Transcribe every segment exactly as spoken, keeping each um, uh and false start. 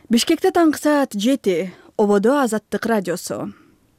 Бишкекте таңкы саат жети, ободо Азаттык радиосу.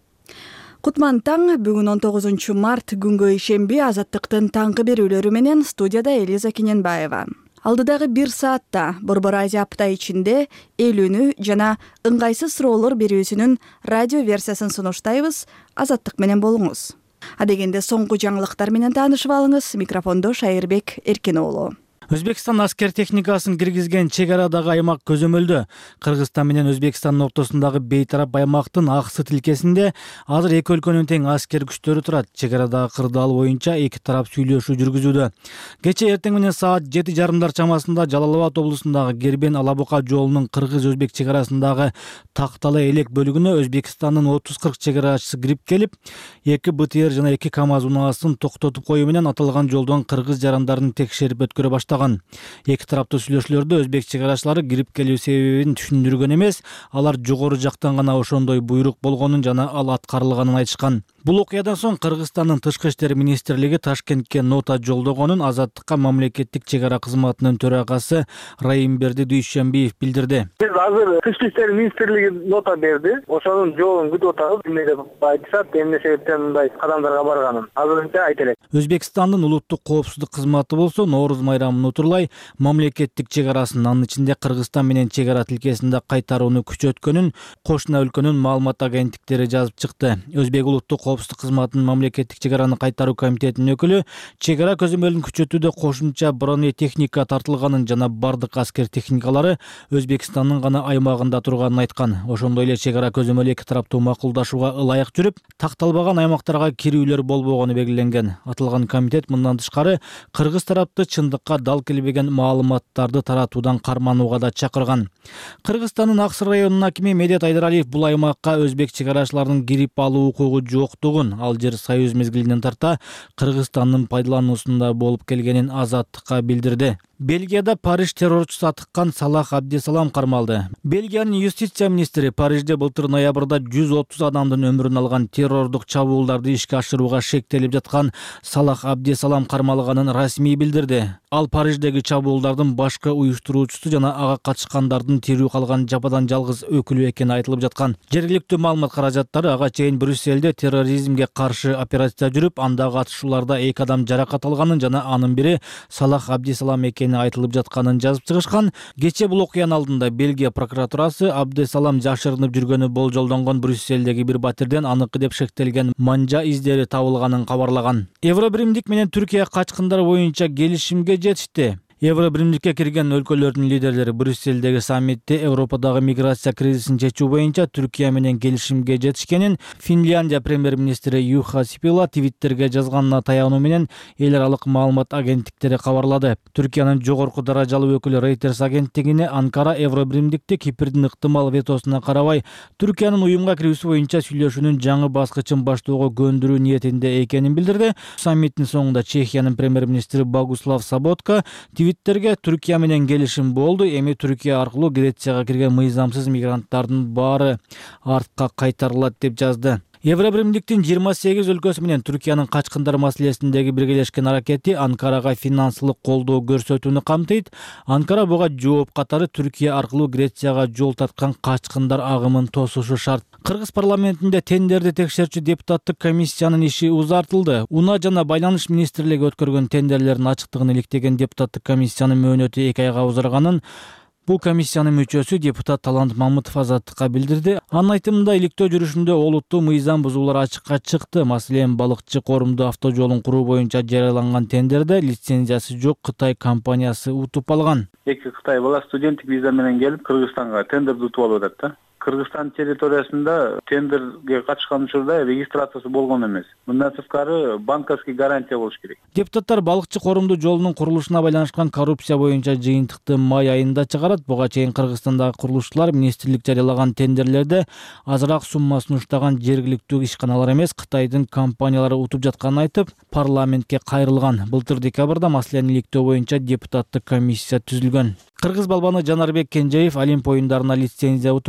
Кутман таң, бүгүн он тогузунчу март күнгө ишемби Азаттыктын таңкы берүүлөрү менен студияда Элиза Кененбаева. Алдыдагы бир саатта Борбор Азия апта ичинде элүүнү жана ыңгайсыз суроолор берүүсүнүн радио версиясын сунуштайбыз. Азаттык менен болуңуз. Адегенде соңку жаңылыктар менен таанышып алыңыз. Микрофондо Шайырбек Эркен уулу. Өзбекстан аскер техникасын киргизген чек арадагы аймак көзөмөлдө. Кыргызстан менен Өзбекстандын ортосундагы бейтарап аймактын аксы тилкесинде азыр эки өлкөнүн тең аскер күчтөрү турат. Чек арадагы кырдаал боюнча эки тарап сүйлөшүү жүргүзүүдө. Кече эртең менен саат жети жарымдар чамасында Жалал Абад облусундагы Гербен-Ала Бука жолунун кыргыз-өзбек чек арасындагы такталы элек бөлүгүнө Өзбекстандын отуз кырк чек арачысы кирип келип, эки БТР жана эки КАМАЗ унаасын токтотуп коюу менен аталган жолдон кыргыз жарандарын текшерип өткөрө баштаган. Эки тараптуу сүйлөшүүлөрдө өзбек чек арачылары кирип келүү себебин түшүндүргөн эмес, алар жогору жактан гана ошондой буйрук болгонун жана ал аткарылганын айтышкан. Бул окуядан соң Кыргызстандын тышкы иштер министрлиги Ташкентке нота жолдогонун Азаттыкка мамлекеттик чек ара кызматынын төрагасы Райымберди Дүйшөнбиев билдирди. Биз азыр тышкы иштер министрлиги нота берди. Ошонун жообун күтүп атабыз. Эмне деп айтышат, эмне себептен мындай кадамдарга барганын азырынча айта элек. Өзбекстандын улуттук коопсуздук кызматы болсо Нооруз майрамын утурлай мамлекеттик чек арасын, анын ичинде Кыргызстан менен чек ара тилкесинде кайтарууну күчөткөнүн кошуна өлкөнүн маалымат агенттиктери жазып чыкты. Өзбек улуттук коопсуздук кызматынын мамлекеттик чек араны кайтаруу комитетинин өкүлү чек ара көзөмөлүн күчөтүүдө кошумча бронетехника тартылганын жана бардык аскер техникалары Өзбекстандын гана аймагында турганын айткан. Ошондой эле чек ара көзөмөлү эки тараптуу макулдашууга ылайык жүрүп, такталбаган аймактарга кирүүлөр болбогону белгиленген. Аталган комитет мындан тышкары кыргыз тарапты чындыкка дал келбеген маалыматтарды таратуудан карманууга да чакырган. Кыргызстандын Аксы районунун акими Медет Айдаралиев бул аймакка өзбек чек арачыларынын кирип алуу укугу жоктугун, ал жер Союз мезгилинен тарта Кыргызстандын пайдалануусунда болуп келгенин Азаттыкка билдирди. Бельгияда Париж террорчусу атыккан Салах Абдесалам кармалды. Бельгиянын юстиция министри Парижде былтыр ноябрда жүз отуз адамдын өмүрүн алган террордук чабуулдарды ишке ашырууга шектелип жаткан Салах Абдесалам кармалганын расмий билдирди. Ал Париждеги чабуулдардын башкы уюштуруучусу жана ага катышкандардын тирүү калган жападан жалгыз өкүлү экени айтылып жаткан. Жергиликтүү маалымат каражаттары ага чейин Брюссельде терроризмге каршы операция жүрүп, андагы атышууларда эки адам жаракат алганын жана анын бири Салах Абдесалам экени айтылып жатканын жазып чыгышкан. Кече бул окуянын алдында Бельгия прокуратурасы Абдесалам жашырынып жүргөнү болжолдонгон Брюссельдеги бир батирден аныкы деп шектелген манжа издери табылганын кабарлаган. Евробиримдик менен Түркия качкындар боюнча келишимге жетишти. Евробиримдикке кирген өлкөлөрдүн лидерлери Брюссельдеги саммитте Европадагы миграция кризисин чечүү боюнча Түркия менен келишимге жетишкенин Финляндия премьер-министри Юха Сипила Твиттерге жазганына таянуу менен эл аралык маалымат агенттиктери кабарлады. Түркиянын жогорку даражалуу өкүлү Reuters агенттигине Анкара Евробиримдикти Кипрдин ыктымал ветосуна карабай Түркиянын уюмга кирүүсү боюнча сүйлөшүүнүн жаңы баскычын баштоого көндүрүү ниетинде экенин билдирди. Саммиттин соңунда Чехиянын премьер-министри Богуслав Соботка Твиттерге Түркия менен келишим болду. Эми Түркия аркылуу Грецияга кирген мыйзамсыз мигранттардын баары артка кайтарылат деп жазды. Евробиримдиктин жыйырма сегиз өлкөсү менен Түркиянын качкындар маселесиндеги биргелешкен аракети Анкарага финансылык колдоо көрсөтүүнү камтыйт. Анкара буга жооп катары Түркия аркылуу Грецияга жол тарткан качкындар агымын тосушу шарт. Кыргыз парламентинде тендерди текшерчү депутаттык комиссиянын иши узартылды. Унаа жана байланыш министрлиги өткөргөн тендерлердин ачыктыгын иликтеген депутаттык комиссиянын мөөнөтү эки айга узарганын бул комиссиянын мүчөсү депутат Талант Мамытов Азаттыкка билдирди. Анын айтымында иликтөө жүрүшүндө олуттуу мыйзам бузуулар ачыкка чыкты. Маселен, балыкчы корумду автожолун куруу боюнча жарыяланган тендерде лицензиясы жок Кытай компаниясы утуп алган. Эки Кытай бала студенттик виза менен келип Кыргызстанга тендерди утуп алып атат да. Кыргызстан территориясында тендерге катышкан учурда регистрациясы болгон эмес. Мындан тышкары банковский гарантия болуш керек. Депутаттар балыкчы корумду жолунун курулушуна байланышкан коррупция боюнча жыйынтыкты май айында чыгарат. Буга чейин Кыргызстандагы курулушчулар министрлик жарыялаган тендерлерде азыраак сумма сунуштаган жергиликтүү ишканалар эмес, Кытайдын компаниялары утуп жатканын айтып, парламентке кайрылган. Былтыр декабрда маселени иликтөө боюнча депутаттык комиссия түзүлгөн. Кыргыз балбаны Жанарбек Кенжеев Олимп оюндарына лицензия утуп алды.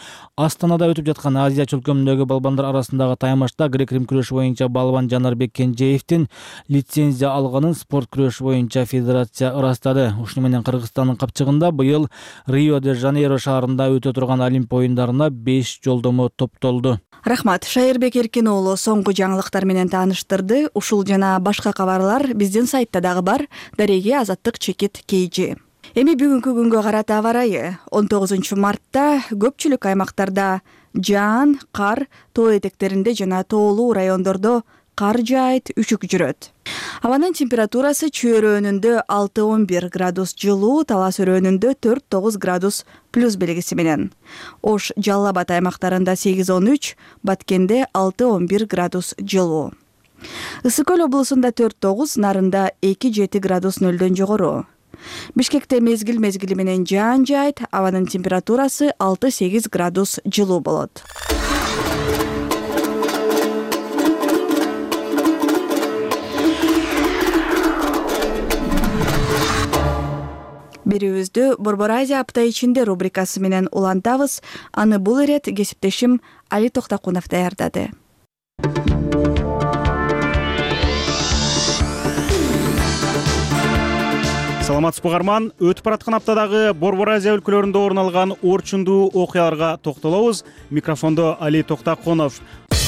Астанада өтүп жаткан Азия чөлкөмүндөгү балбандар арасындагы таймашта грек-рим күрөшү боюнча балбан Жанарбек Кенжеевдин лицензия алганын спорт күрөшү боюнча федерация ырастады. Ушуну менен Кыргызстандын капчыгында быйыл Рио-де-Жанейро шаарында өтө турган Олимп оюндарына беш жолдомо топтолду. Рахмат. Шайырбек Эркин уулу соңку жаңылыктар менен тааныштырды. Ушул жана башка кабарлар биздин сайтта дагы бар. Дареги Азаттык чекит кейжи. Эми бүгүнкү күнгө карата аба ырайы. он тогузунчу мартта көпчүлүк аймактарда жаан, кар, тоо этектеринде жана тоолуу райондордо кар жаайт, үшүк жүрөт. Абанын температурасы чөйрөөнүндө алты он бир градус жылуу, талас өрөөнүндө төрт тогуз градус плюс белгиси менен. Ош, Жалал Абад аймактарында сегиз он үч, Баткенде алты он бир градус жылуу. Ысык Көл облусунда төрт тогуз, Нарында эки жети градус нөлдөн жогору. Бишкекте мезгил мезгили менен жаан жаайт, абанын температурасы алты сегиз градус жылуу болот. Берүүбүздү Борбор Азия апта ичинде рубрикасы менен улантабыз. Аны бул ирет кесиптешим Али Токтакунов даярдады. Саламатсызбы угарман, өтүп бараткан аптадагы Борбор Азия өлкөлөрүндө орун алган орчундуу окуяларга токтолобуз. Микрофондо Али Токтакунов.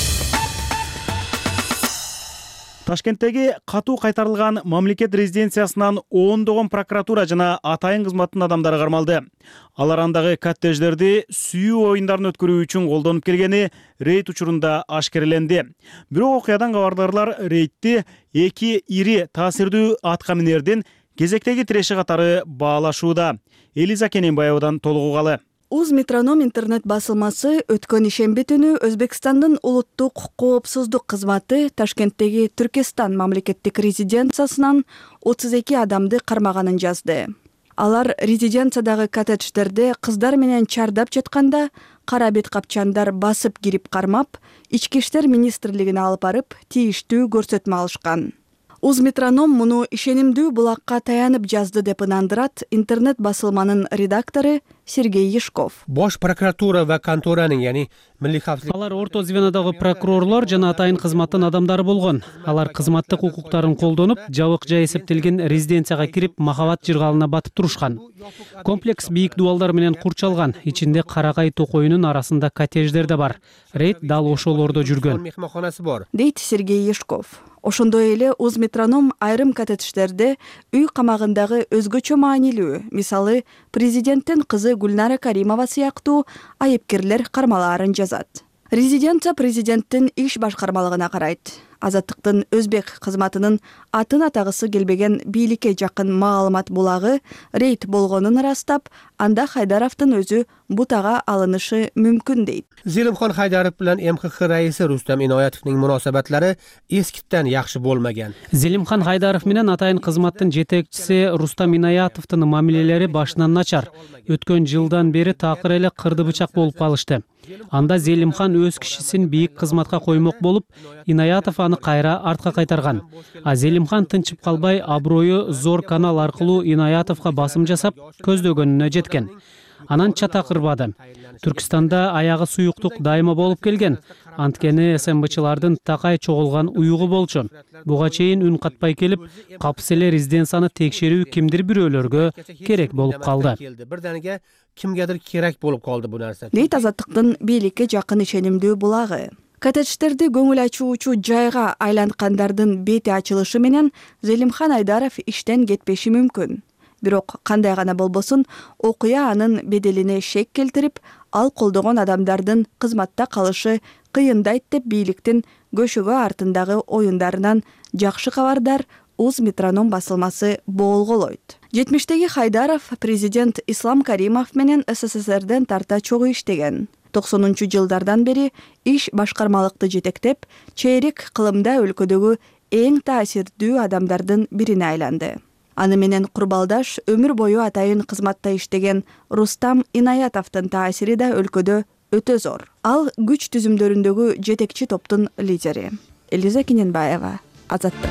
Ташкенттеги катуу кайтарылган мамлекет резиденциясынан ондогон прокуратура жана атайын кызматтын адамдары кармалды. Алар андагы коттедждерди сүйүү оюндарын өткөрүү үчүн колдонуп келгени рейд учурунда ашкереленди. Бирок окуядан кабардарлар рейдти эки ири таасирдүү атка минердин кезектеги тиреши катары баалашууда. Элиза Кененбаевадан толугу угалы. Узметроном интернет басылмасы өткөн ишемби түнү Өзбекстандын улуттук коопсуздук кызматы Ташкенттеги Түркестан мамлекеттик резиденциясынан отуз эки адамды кармаганын жазды. Алар резиденциядагы коттедждерде кыздар менен чардап жатканда кара бет капчандар басып кирип кармап, Ички иштер министрлигине алып барып, тийиштүү көрсөтмө алышкан. Узметроном муну ишенимдүү булакка таянып жазды деп ынандырат интернет басылманын редактору Сергей Ешков. Бош прокуратура ва контораның, яни милли кавсыздык. Алар орто звенодогу прокурорлор жана атайын кызматтын адамдары болгон. Алар кызматтык укуктарын колдонуп, жабык жай эсептелген резиденцияга кирип, махабат жыргалына батып турушкан. Комплекс бийик дубалдар менен курчалган. Ичинде карагай токойунун арасында коттедждер да бар. Рейд дал ошолордо жүргөн, дейт Сергей Ешков. Ошондой эле Узметроном айрым коттедждерде үй камагындагы өзгөчө маанилүү, мисалы президенттин кызы Гүлнара Каримова сыяктуу айыпкерлер кармалаарын жазат. Резиденция президенттин иш башкармалыгына карайт. Азаттыктын өзбек кызматынын атын атагысы келбеген бийликке жакын маалымат булагы рейд болгонун ырастап, анда Хайдаровдун өзү бутага алынышы мүмкүн дейт. Зелимхон Хайдаров bilan эм ка ха раиси Рустам Иноятовдун муносабатлары эскиттен жакшы болмаган. Зелимхан Хайдаров менен атайын кызматтын жетекчиси Рустам Иноятовдун мамилелери башынан начар. Өткөн жылдан бери такыр эле кырды бычак болуп калышты. Анда Зелимхан өз кишисин бийик кызматка коймок болуп, Иноятов аны кайра артка кайтарган. А Зелимхан тынчып калбай, аброю зор канал аркылуу Иноятовго басым жасап, көздөгөнүнө жеткен. Анан чата кырбады. Түркистанда аягы суюктук дайыма болуп келген. Анткени СМБчылардын такай чогулган уюгу болчу. Буга чейин үн катпай келип, капыс эле резиденцияны текшерүү кимдир бирөөлөргө керек болуп калды. Бирдениге кимгедир керек болуп калды бу нерсе. Дейт Азаттыктын бийликке жакын ишенимдүү булагы. Коттедждерди көңүл ачуучу жайга айланткандардын бети ачылышы менен Зелимхан Айдаров иштен кетпеши мүмкүн. Бирок кандай гана болбосун, окуя анын беделине шек келтирип, ал колдогон адамдардын кызматта калышы кыйындайт деп бийликтин көшөгө артындагы оюндарынан жакшы кабардар Узметроном басылмасы боолголойт. жетимиштеги Хайдаров президент Ислам Каримов менен СССРден тарта чогуу иштеген. токсонунчу жылдардан бери иш башкармалыкты жетектеп, чейрек кылымда өлкөдөгү эң таасирдүү адамдардын бирине айланды. Аны менен курбалдаш өмүр бою атайын кызматта иштеген Рустам Иноятовдун таасири да өлкөдө өтө зор. Ал күч түзүмдөрүндөгү жетекчи топтун лидери. Элиза Кененбаева, Азаттык.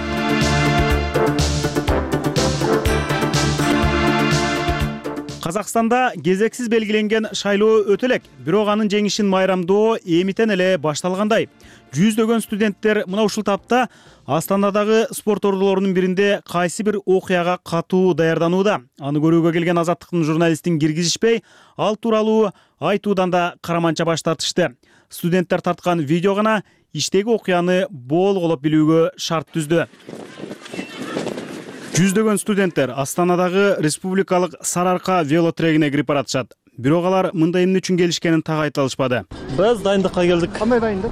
Казакстанда кезексиз белгиленген шайлоо өтө элек, бирок анын жеңишин майрамдоо эмитен эле башталгандай. Жүздөгөн студенттер мына ушул тапта Астанадагы спорт ордулорунун биринде кайсы бир окуяга катуу даярданууда. Аны көрүүгө келген Азаттыктын журналистин киргизишпей, ал тууралуу айтуудан да караманча баш тартышты. Студенттер тарткан видео гана иштеги окуяны болголоп билүүгө шарт түздү. Жүздөгөн студенттер Астанадагы республикалык Сарыарка велотрегине кирип баратышат. Бирок алар мындай эмне үчүн келишкенин так айта алышпады. Биз дайындыкка келдик. Кандай дайындык?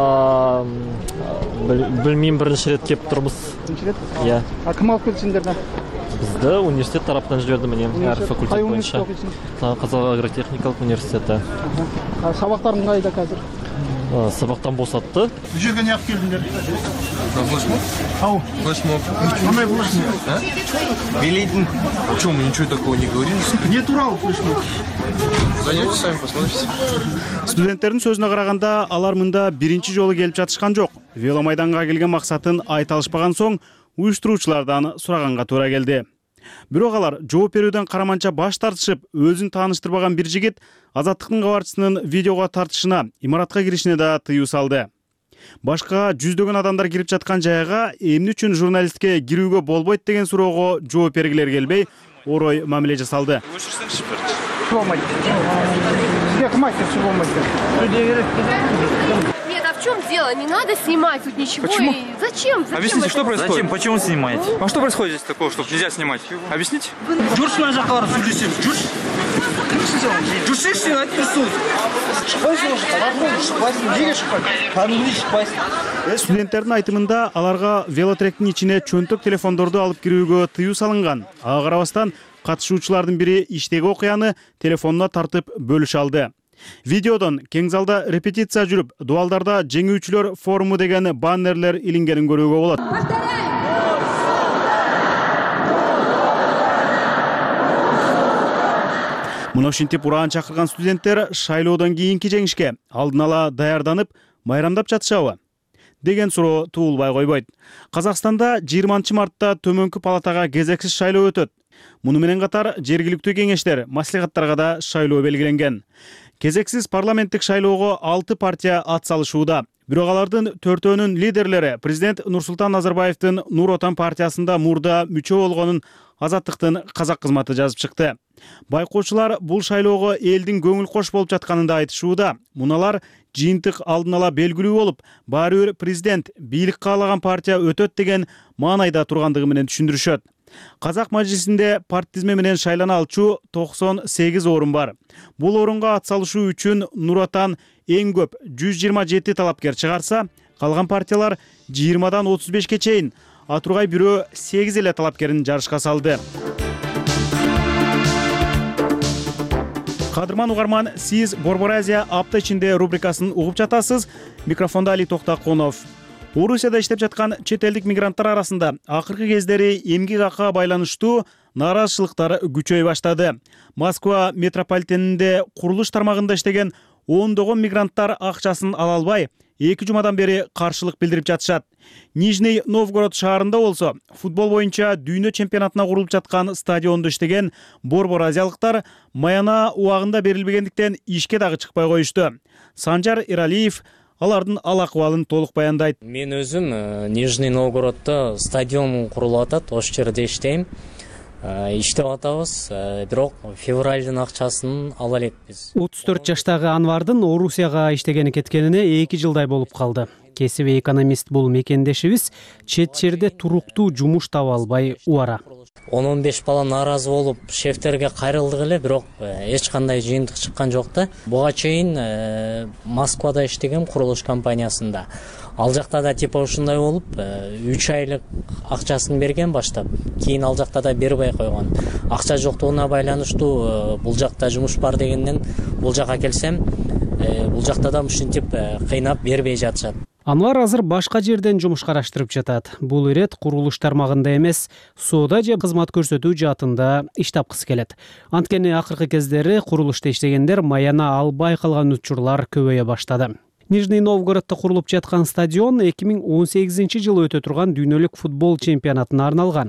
Билмейм, биринчи рет кеп турбуз. Биринчи рет? Иә. А ким алып келди силерди? Бизди университет тараптан жиберди, менен ар факультет боюнча. Казак агротехникалык университети. Сабактарың кайда азыр? Сабактан босатты. Бул жерге эмне алып келдиңер? Флешмоб? Ау, Флешмоб. кандай флешмоб? Билетин. О чем мы ничего такого не говорили? Не тууралуу флешмоб? Зайдете сами, посмотрите. Студенттердин сөзүнө караганда, алар мында биринчи жолу келип жатышкан жок. Веломайданга келген максатын айта алышпаган соң, уюштуруучулардан сураганга туура келди. Бирок алар жооп берүүдөн караманча баш тартышып, өзүн тааныштырбаган бир жигит Азаттыктын кабарчысынын видеого тартышына, имаратка киришине да тыюу салды. Башка жүздөгөн адамдар кирип жаткан жайга эмне үчүн журналистке кирүүгө болбойт деген суроого жооп бергилер келбей, орой мамиле жасалды. Болмайт. Сизге кым айтты, чы болмайт деп? Нет, а в чем дело? Не надо снимать тут ничего. Почему? И зачем? Зачем? Объясните, это? что происходит? Зачем? Почему снимаете? А что происходит здесь такого, что нельзя снимать? Объясните? Жүрші мына жаққа барып сөйлесеміз. Жүрші. Жүрсеңші, айтып тұрсыз. Шықпайсың уже, қалады, шықпайсың. Неге шықпайсың? Кәдімгідей шықпайсың. Студенттердин айтымында аларга велотректин ичине чөнтөк телефондорду алып кирүүгө тыюу салынган. Ага карабастан катышуучулардын бири иштеги окуяны телефонуна тартып бөлүшө алды. Видеодон кең залда репетиция жүрүп, дуалдарда жеңүүчүлөр форуму деген баннерлер илингенин көрүүгө болот. Мына ушинтип ураан чакырган студенттер шайлоодон кийинки жеңишке алдын ала даярданып, майрамдап жатышабы деген суроо туулбай койбойт. Казакстанда жыйырманчы мартта төмөнкү палатага кезексиз шайлоо өтөт. Муну менен катар жергиликтүү кеңештер, маслихаттарга да шайлоо белгиленген. Кезексиз парламенттик шайлоого алты партия ат салышууда. Бирок алардын төртөөнүн лидерлери президент Нурсултан Назарбаевдин Нур Отан партиясында мурда мүчө болгонун Азаттыктын казак кызматы жазып чыкты. Байкоочулар бул шайлоого элдин көңүл кош болуп жатканын да айтышууда. Муналар жыйынтык алдын ала белгилүү болуп, баары бир президент бийлик каалаган партия өтөт деген маанайда тургандыгы менен түшүндүрүшөт. Казак мажлисинде парт тизме менен шайлана алчу токсон сегиз орун бар. Бул орунга ат салышуу үчүн Нур Отан эң көп жүз жыйырма жети талапкер чыгарса, калган партиялар жыйырмадан отуз бешке чейин, а тургай бирөө сегиз эле талапкерин жарышка салды. Кадырман угарман, сиз Борбор Азия апта ичинде рубрикасын угуп жатасыз. Микрофонда Али Токтакунов. Орусияда иштеп жаткан чет элдик мигранттар арасында акыркы кездери эмгек акыга байланыштуу нааразычылыктар күчөй баштады. Москва метрополитенинде курулуш тармагында иштеген ондогон мигранттар акчасын ала албай, эки жумадан бери каршылык билдирип жатышат. Нижний Новгород шаарында болсо, футбол боюнча дүйнө чемпионатына курулуп жаткан стадиондо иштеген борбор азиялыктар маяна убагында берилбегендиктен ишке дагы чыкпай коюшту. Санжар Иралиев алардын ал акыбалын толук баяндайт. Мен өзүм Нижний Новгороддо стадион курулуп атат, ошол жерде иштейм. Иштеп атабыз, бирок февралдын акчасын ала элекпиз. отуз төрт жаштагы Анвардын Орусияга иштегени кеткенине эки жылдай болуп калды. Кесиби экономист бул мекендешибиз чет жерде туруктуу жумуш таба албай убара. он он беш бала нааразы болуп шефтерге кайрылдык эле, бирок эч кандай жыйынтык чыккан жок да. Буга чейин Москвада иштегем курулуш компаниясында. Ал жакта да типа ушундай болуп, үч айлык акчасын берген баштап, кийин ал жакта да бербей койгон. Акча жоктугуна байланыштуу бул жакта жумуш бар дегенден бул жака келсем, бул жакта да ушинтип кыйнап бербей жатышат. Анвар азыр башка жерден жумуш караштырып жатат. Бул ирет курулуш тармагында эмес, соода же кызмат көрсөтүү жаатында иш тапкысы келет. Анткени акыркы кездери курулушта иштегендер маяна албай калган учурлар көбөйө баштады. Нижний Новгородто курулуп жаткан стадион эки миң он сегизинчи жылы өтө турган дүйнөлүк футбол чемпионатына арналган.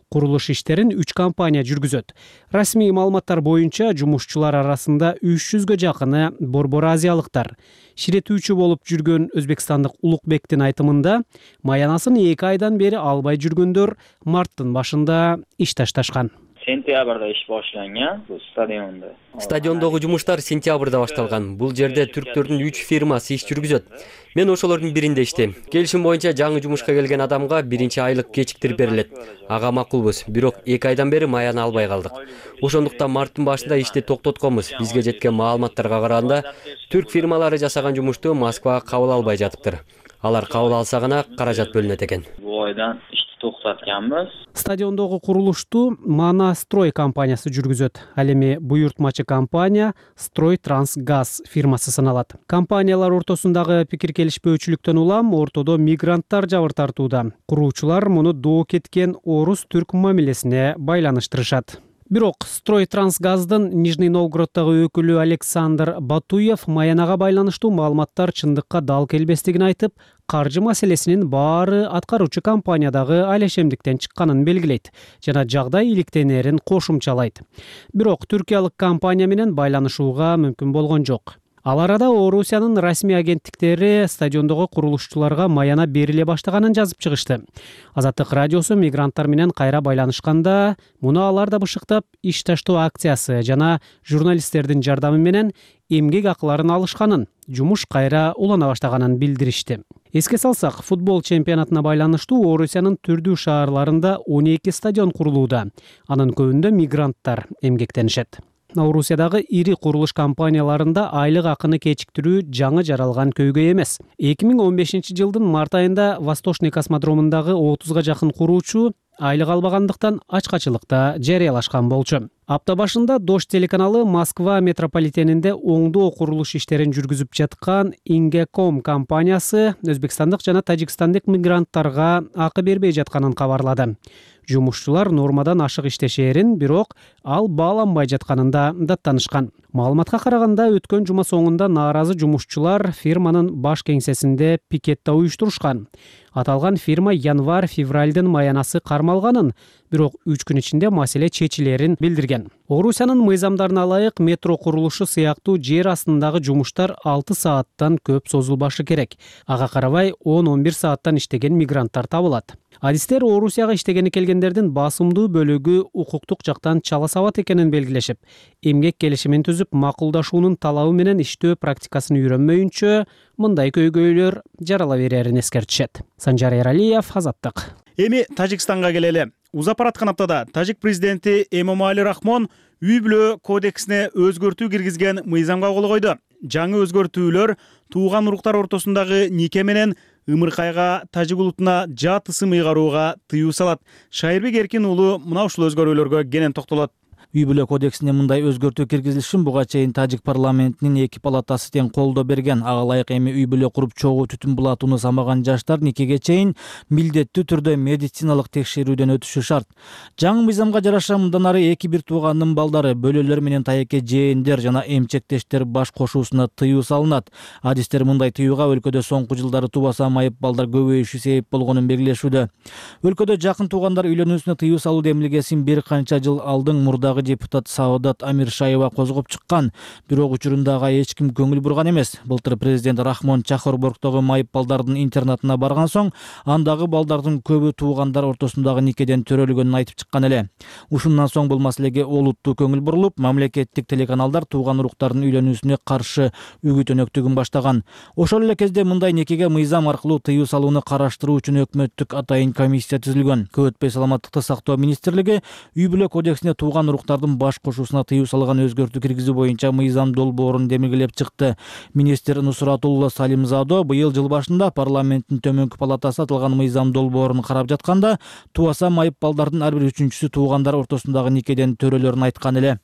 Курулуш иштерин үч компания жүргүзөт. Расмий маалыматтар боюнча жумушчулар арасында үч жүзгө жакыны борбор азиялыктар. Ширетүүчү болуп жүргөн өзбекстандык Улукбектин айтымында, маянасын эки айдан бери албай жүргөндөр марттын башында иш ташташкан. Сентябрда иш башланган бул стадиондо. Стадиондогу жумуштар сентябрда башталган. Бул жерде түрктөрдүн үч фирмасы иш жүргүзөт. Мен ошолордун биринде иштейм. Келишим боюнча жаңы жумушка келген адамга биринчи айлык кечиктирип берилет. Ага макулбуз. Бирок эки айдан бери маяны албай калдык. Ошондуктан марттын башында ишти токтотконбуз. Бизге жеткен маалыматтарга караганда, түрк фирмалары жасаган жумушту Москвага кабыл албай жатыптыр. Алар кабыл алса гана каражат бөлүнөт экен. Бул айдан токтотканбыз. Стадиондогу курулушту Мана Строй компаниясы жүргүзөт. Ал эми буйртмачы компания Строй Трансгаз фирмасы саналат. Компаниялар ортосундагы пикир келишпөөчүлүктөн улам ортодо мигранттар жабыр тартууда. Куруучулар муну доо кеткен орус-түрк мамилесине байланыштырышат. Бирок Строй Трансгаздын Нижний Новгороддогу өкүлү Александр Батуев маянага байланыштуу маалыматтар чындыкка дал келбестигин айтып, каржы маселесинин баары аткаруучу компаниядагы алешемдиктен чыкканын белгилейт жана жагдай иликтенерин кошумчалайт. Бирок түркиялык компания менен байланышууга мүмкүн болгон жок. Ал арада Орусиянын расмий агенттиктери стадиондогу курулушчуларга маяна бериле баштаганын жазып чыгышты. Азаттык радиосу мигранттар менен кайра байланышканда, муну алар да бышыктап, иш таштоо акциясы жана журналисттердин жардамы менен эмгек акыларын алышканын, жумуш кайра улана баштаганын билдиришти. Эске салсак, футбол чемпионатына байланыштуу Орусиянын түрдүү шаарларында он эки стадион курулууда. Анын көбүндө мигранттар эмгектенишет. Орусиядагы ири курулуш компанияларында айлык акыны кечиктирүү жаңы жаралган көйгөй эмес. эки миң он бешинчи жылдын март айында Восточный космодромундагы отузга жакын куруучу айлык албагандыктан ачкачылыкта жарыялашкан болчу. Апта башында Дождь телеканалы Москва метрополитенинде оңдоо курулуш иштерин жүргүзүп жаткан Ингеком компаниясы өзбекстандык жана тажикстандык мигранттарга акы бербей жатканын кабарлады. Жумушчулар нормадан ашык иштешерин, бирок ал бааланбай жатканында даттанышкан. Маалыматка караганда, өткөн жума соңунда нааразы жумушчулар фирманын баш кеңсесинде пикетте уюштурушкан. Аталган фирма январь-февралдын маянасы кармалганын, бирок үч күн ичинде маселе чечилерин билдирген. Орусиянын мыйзамдарына ылайык метро курулушу сыяктуу жер астындагы жумуштар алты сааттан көп созулбашы керек. Ага карабай он он бир сааттан иштеген мигранттар табылат. Адистер Орусияга иштегени келгендердин басымдуу бөлүгү укуктук жактан чала сабат экенин белгилешип, эмгек келишимин түзүп, макулдашуунун талабы менен иштөө практикасын үйрөнмөйүнчө мындай көйгөйлөр жарала берерин эскертишет. Санжар Эралиев, Азаттык. Эми Тажикстанга келели. Узап бараткан аптада Тажик президенти Эмомали Рахмон үй бүлө кодексине өзгөртүү киргизген мыйзамга кол койду. Жаңы өзгөртүүлөр тууган уруктар ортосундагы нике менен ымыркайга, тажик улутуна жат ысым ыйгарууга тыюу салат. Шайырбек Эркин уулу мына ушул өзгөрүүлөргө кенен токтолот. Үй бүлө кодексине мындай өзгөртүү киргизилишин буга чейин Тажик парламентинин эки палатасы тең колдоо берген. Ага ылайык эми үй бүлө куруп чогуу түтүн булатууну самаган жаштар никеге чейин милдеттүү түрдө медициналык текшерүүдөн өтүшү шарт. Жаңы мыйзамга жараша мындан ары эки бир туугандын балдары, бөлөлөр менен тайеке жээндер жана эмчектештер баш кошуусуна тыюу салынат. Адистер мындай тыюуга өлкөдө соңку жылдары тубаса майып балдар көбөйүшү себеп болгонун белгилешүүдө. Өлкөдө жакын туугандар үйлөнүүсүнө тыюу салуу демилгесин бир канча жыл алдың мурдагы депутат Саадат Амиршаева козгоп чыккан, бирок учурунда ага эч ким көңүл бурган эмес. Былтыр президент Рахмон Чахорборгдогу майып балдардын интернатына барган соң, андагы балдардын көбү туугандар ортосундагы никеден төрөлгөнүн айтып чыккан эле. Ушундан соң бул маселеге олуттуу көңүл бурулуп, мамлекеттик телеканалдар тууган уруктардын үйлөнүүсүнө каршы үгүт өнөктүгүн баштаган. Ошол эле кезде мындай никеге мыйзам аркылуу тыюу салууну караштыруу үчүн өкмөттүк атайын комиссия түзүлгөн. Көп өтпөй саламаттыкты сактоо министрлиги үй бүлө кодексине тууган уруктардын баш кошуусуна тыюу салган өзгөртүү киргизүү боюнча мыйзам долбоорун демилгелеп чыкты. Министр Нусратулла Салимзадо быйыл жыл башында парламенттин төмөнкү палатасы аталган мыйзам долбоорун карап жатканда, тубаса майып балдардын ар бир үчүнчүсү туугандар ортосундагы никеден төрөлөрүн айткан эле.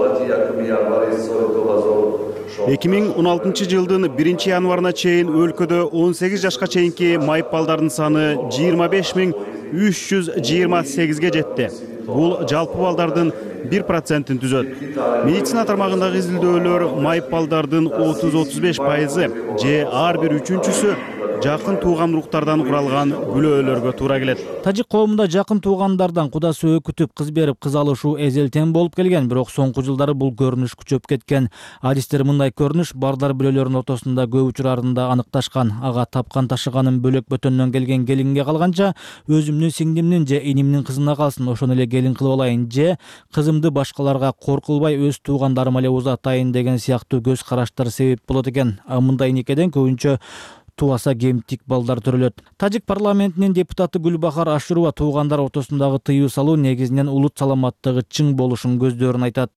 эки миң он алтынчы жылдын биринчи январына чейин өлкөдө он сегиз жашка чейинки майып балдардын саны жыйырма беш миң үч жүз жыйырма сегизге жетти. Бул жалпы балдардын бир процентин түзөт. Медицина тармагындагы изилдөөлөр майып балдардын отуз отуз беш пайызы же ар бир үчүнчүсү жакын тууган уруктардан куралган бүлөөлөргө туура келет. Тажик коомунда жакын туугандардан куда сөөк күтүп кыз берип кыз алышуу эзелтен болуп келген, бирок соңку жылдары бул көрүнүш күчөп кеткен. Адистер мындай көрүнүш бардар бүлөлөрүнүн ортосунда көп учурарында аныкташкан. Ага тапкан ташыганын бөлөк бөтөндөн келген келинге калганча, өзүмдүн сиңдимдин же инимдин кызына калсын, ошону эле келин кылып алайын, же кызымды башкаларга кор кылбай өз туугандарыма эле узатайын деген сыяктуу көз караштар себеп болот экен. Мындай никеден көбүнчө туаса кемтик балдар төрөлөт. Тажик парламентинин депутаты Гүлбахар Ашурова туугандар ортосундагы тыюу салуу негизинен улут саламаттыгы чың болушун көздөрүн айтат.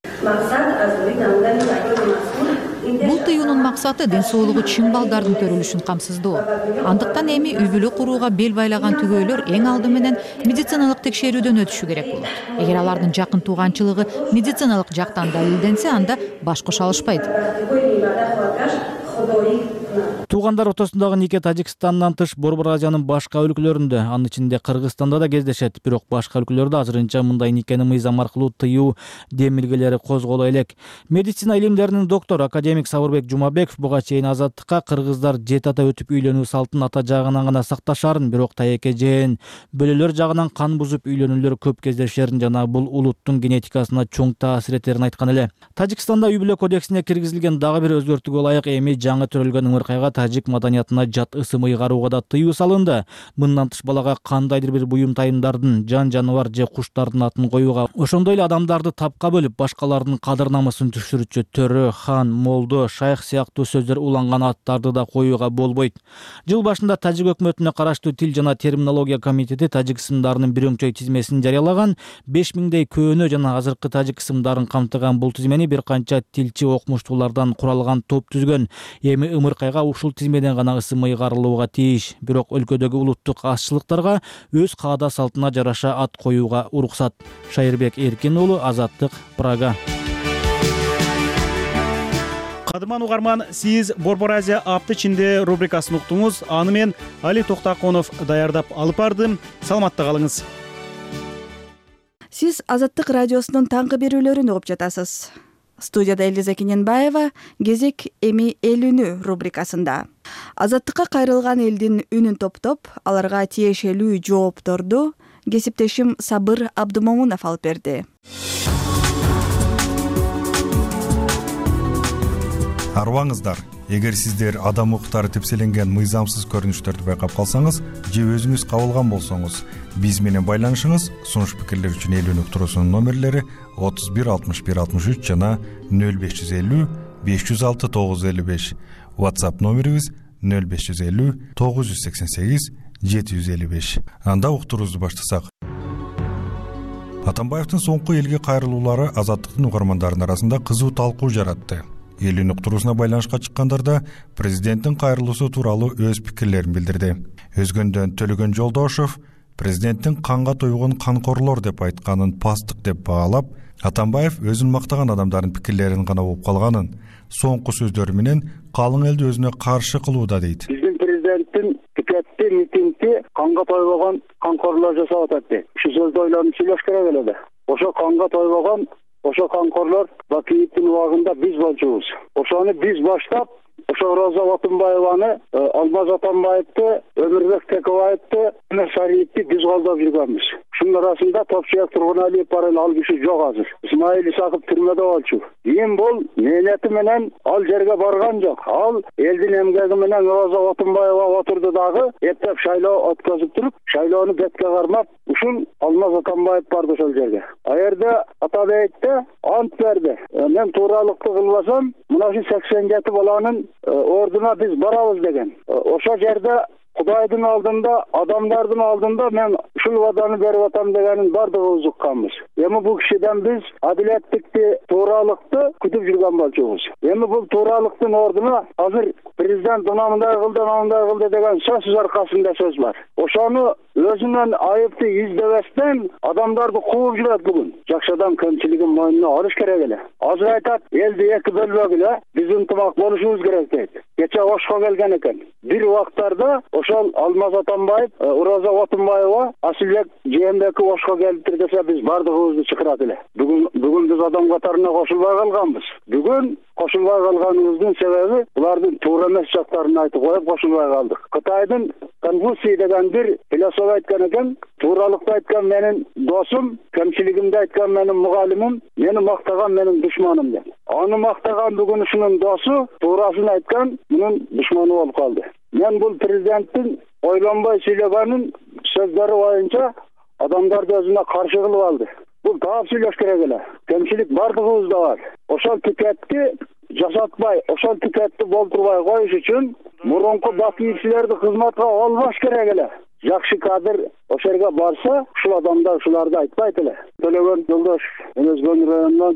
Бул тыюунун максаты ден соолугу чың балдардын төрөлүшүн камсыздоо. Андыктан эми үй бүлө курууга бел байлаган түгөйлөр эң алды менен медициналык текшерүүдөн өтүшү керек болот. Эгер алардын жакын тууганчылыгы медициналык жактан далилденсе, анда баш кошо алышпайт. Туугандар ортосундагы нике Тажикстандан тыш Борбор Азиянын башка өлкөлөрүндө, анын ичинде Кыргызстанда да кездешет. Бирок башка өлкөлөрдө азырынча мындай никени мыйзам аркылуу тыюу демилгелери козголо элек. Медицина илимдеринин доктору академик Сабырбек Жумабеков буга чейин Азаттыкка кыргыздар жети ата өтүп үйлөнүү салтын ата жагынан гана сакташарын, бирок тайеке жээн бөлөлөр жагынан кан бузуп үйлөнүүлөр көп кездешерин жана бул улуттун генетикасына чоң таасир этерин айткан эле. Тажикстанда үй бүлө кодексине киргизилген дагы бир өзгөртүүгө ылайык эми жаңы төрөлгөн ымыркайга тажик маданиятына жат ысым ыйгарууга да тыюу салынды. Мындан тыш балага кандайдыр бир буюм тайымдардын, жан жаныбар же куштардын атын коюуга, ошондой эле адамдарды тапка бөлүп башкалардын кадыр намысын түшүрүчү төрө, хан, молдо, шайх сыяктуу сөздөр уланган аттарды да коюуга болбойт. Жыл башында тажик өкмөтүнө караштуу тил жана терминология комитети тажик ысымдарынын бир өңчөй тизмесин жарыялаган. беш миңдей көөнө жана азыркы тажик ысымдарын камтыган бул тизмени бир канча тилчи окумуштуулардан куралган топ түзгөн. Эми ымыркайга ушул тизмеден гана ысым ыйгарылууга тийиш, бирок өлкөдөгү улуттук азчылыктарга өз каада салтына жараша ат коюуга уруксат. Шайырбек Эркин уулу, Азаттык, Прага. Кадырман угарман, сиз Борбор Азия апты ичинде рубрикасын уктуңуз. Аны мен Али Токтаконов даярдап алып бардым. Саламатта калыңыз. Сиз Азаттык радиосунун таңкы берүүлөрүн угуп жатасыз. Студияда Элиза Кененбаева, кезек эми эл үнү рубрикасында. Азаттыкка кайрылган элдин үнүн топтоп, аларга тиешелүү жоопторду кесиптешим Сабыр Абдымомунов алып берди. Арбаңыздар, эгер сиздер адам укуктары тепселенген мыйзамсыз көрүнүштөрдү байкап калсаңыз же өзүңүз кабылган болсоңуз, биз менен байланышыңыз. Сунуш пикирлер үчүн эл үнү уктуруусунун номерлери отуз бир алтымыш бир алтымыш үч жана нөл беш жүз элүү беш жүз алты тогуз жүз элүү беш. WhatsApp номерибиз нөл беш жүз элүү тогуз жүз сексен сегиз жети жүз элүү беш. Анда уктуруубузду баштасак. Атамбаевдин соңку элге кайрылуулары Азаттыктын угармандарынын арасында кызуу талкуу жаратты. Эл үнү уктуруусуна байланышка чыккандарда президенттин кайрылуусу тууралуу өз пикирлерин билдирди. Өзгөндөн Төлөгөн Жолдошов президенттин канга тойгон канкорлор деп айтканын пастык деп баалап, Атамбаев өзүн мактаган адамдардын пикирлерин гана угуп калганын, соңку сөздөрү менен калың элди өзүнө каршы кылууда дейт. Биздин президенттин пикетти, митингди канга тойбогон канкорлор жасап атат дейт. Ушу сөздү ойлонуп сүйлөш керек эле. Ошо канга тойбогон, ошо канкорлор Бакиевдин убагында биз болчубуз. Ошону биз баштап, ошо Роза Отунбаеваны, Алмаз Атамбаевди, Өмүрбек Текебаевди, Шариевди биз колдоп жүргөнбүз. Шунун арасында Топчуяк Тургуналиев бар эле, ал киши жок азыр. Исмаил Исаков түрмөдө болчу. Кийин бул мээнети менен ал жерге барган жок. Ал элдин эмгеги менен Роза Отунбаева отурду дагы, эптеп шайлоо өткөзүп туруп, шайлоону бетке кармап, ушул Алмаз Атамбаев барды ошол жерге. А жерде Атабекте ант берди. Мен тууралыкты кылбасам, мына ушу сексен жети баланын ордуна биз барабыз деген. Ошол жерде Кудайдын алдында, адамдардын алдында мен ушул ваданы берип атам дегенин бардыгыбыз укканбыз. Эми бул кишиден биз адилеттикти, тууралыкты күтүп жүргөн болчубуз. Эми бул тууралыктын ордуна азыр президент мындай кылды, мындай кылды деген сөз аркасында сөз бар. Ошону өзүнөн айыпты издебестен адамдарды кууп жүрөт бүгүн. Жакшы адам кемчилигин мойнуна алыш керек эле. Азыр айтат, элди эки бөлбөгүлө биз ынтымак болушубуз керек дейт. Кече Ошко келген экен. Бир убактарда ошол Алмаз Атамбаев, Роза Отунбаева, Асылбек Жээнбеки Ошко келиптир десе биз бардыгыбызды чакырат эле. Бүгүн бүгүн биз адам катарына кошулбай калганбыз. Бүгүн кошулбай калганыбыздын себеби булардын туура эмес жактарын айтып коюп кошулбай калдык. Кытайдын Конфуций деген бир философ айткан экен, тууралыкты айткан менин досум, кемчилигимди айткан менин мугалимим, мени мактаган менин душманым деп. Аны мактаган бүгүн ушунун досу, туурасын айткан мунун душманы болуп калды. Мен бул президенттин ойлонбой сүйлөгөнүн сөздөрү боюнча адамдарды өзүнө каршы кылып алды. Бул таап сүйлөш керек эле. Кемчилик бардыгыбызда бар. Ошол тикетти жасатпай, ошол тикетти болтурбай коюш үчүн мурунку бакиевчилерди кызматка албаш керек эле. Жакшы кадр ошол жерге барса, ушул адамдар ушуларды айтпайт эле. Төлөгөн Жолдош, Өзгөн районунан.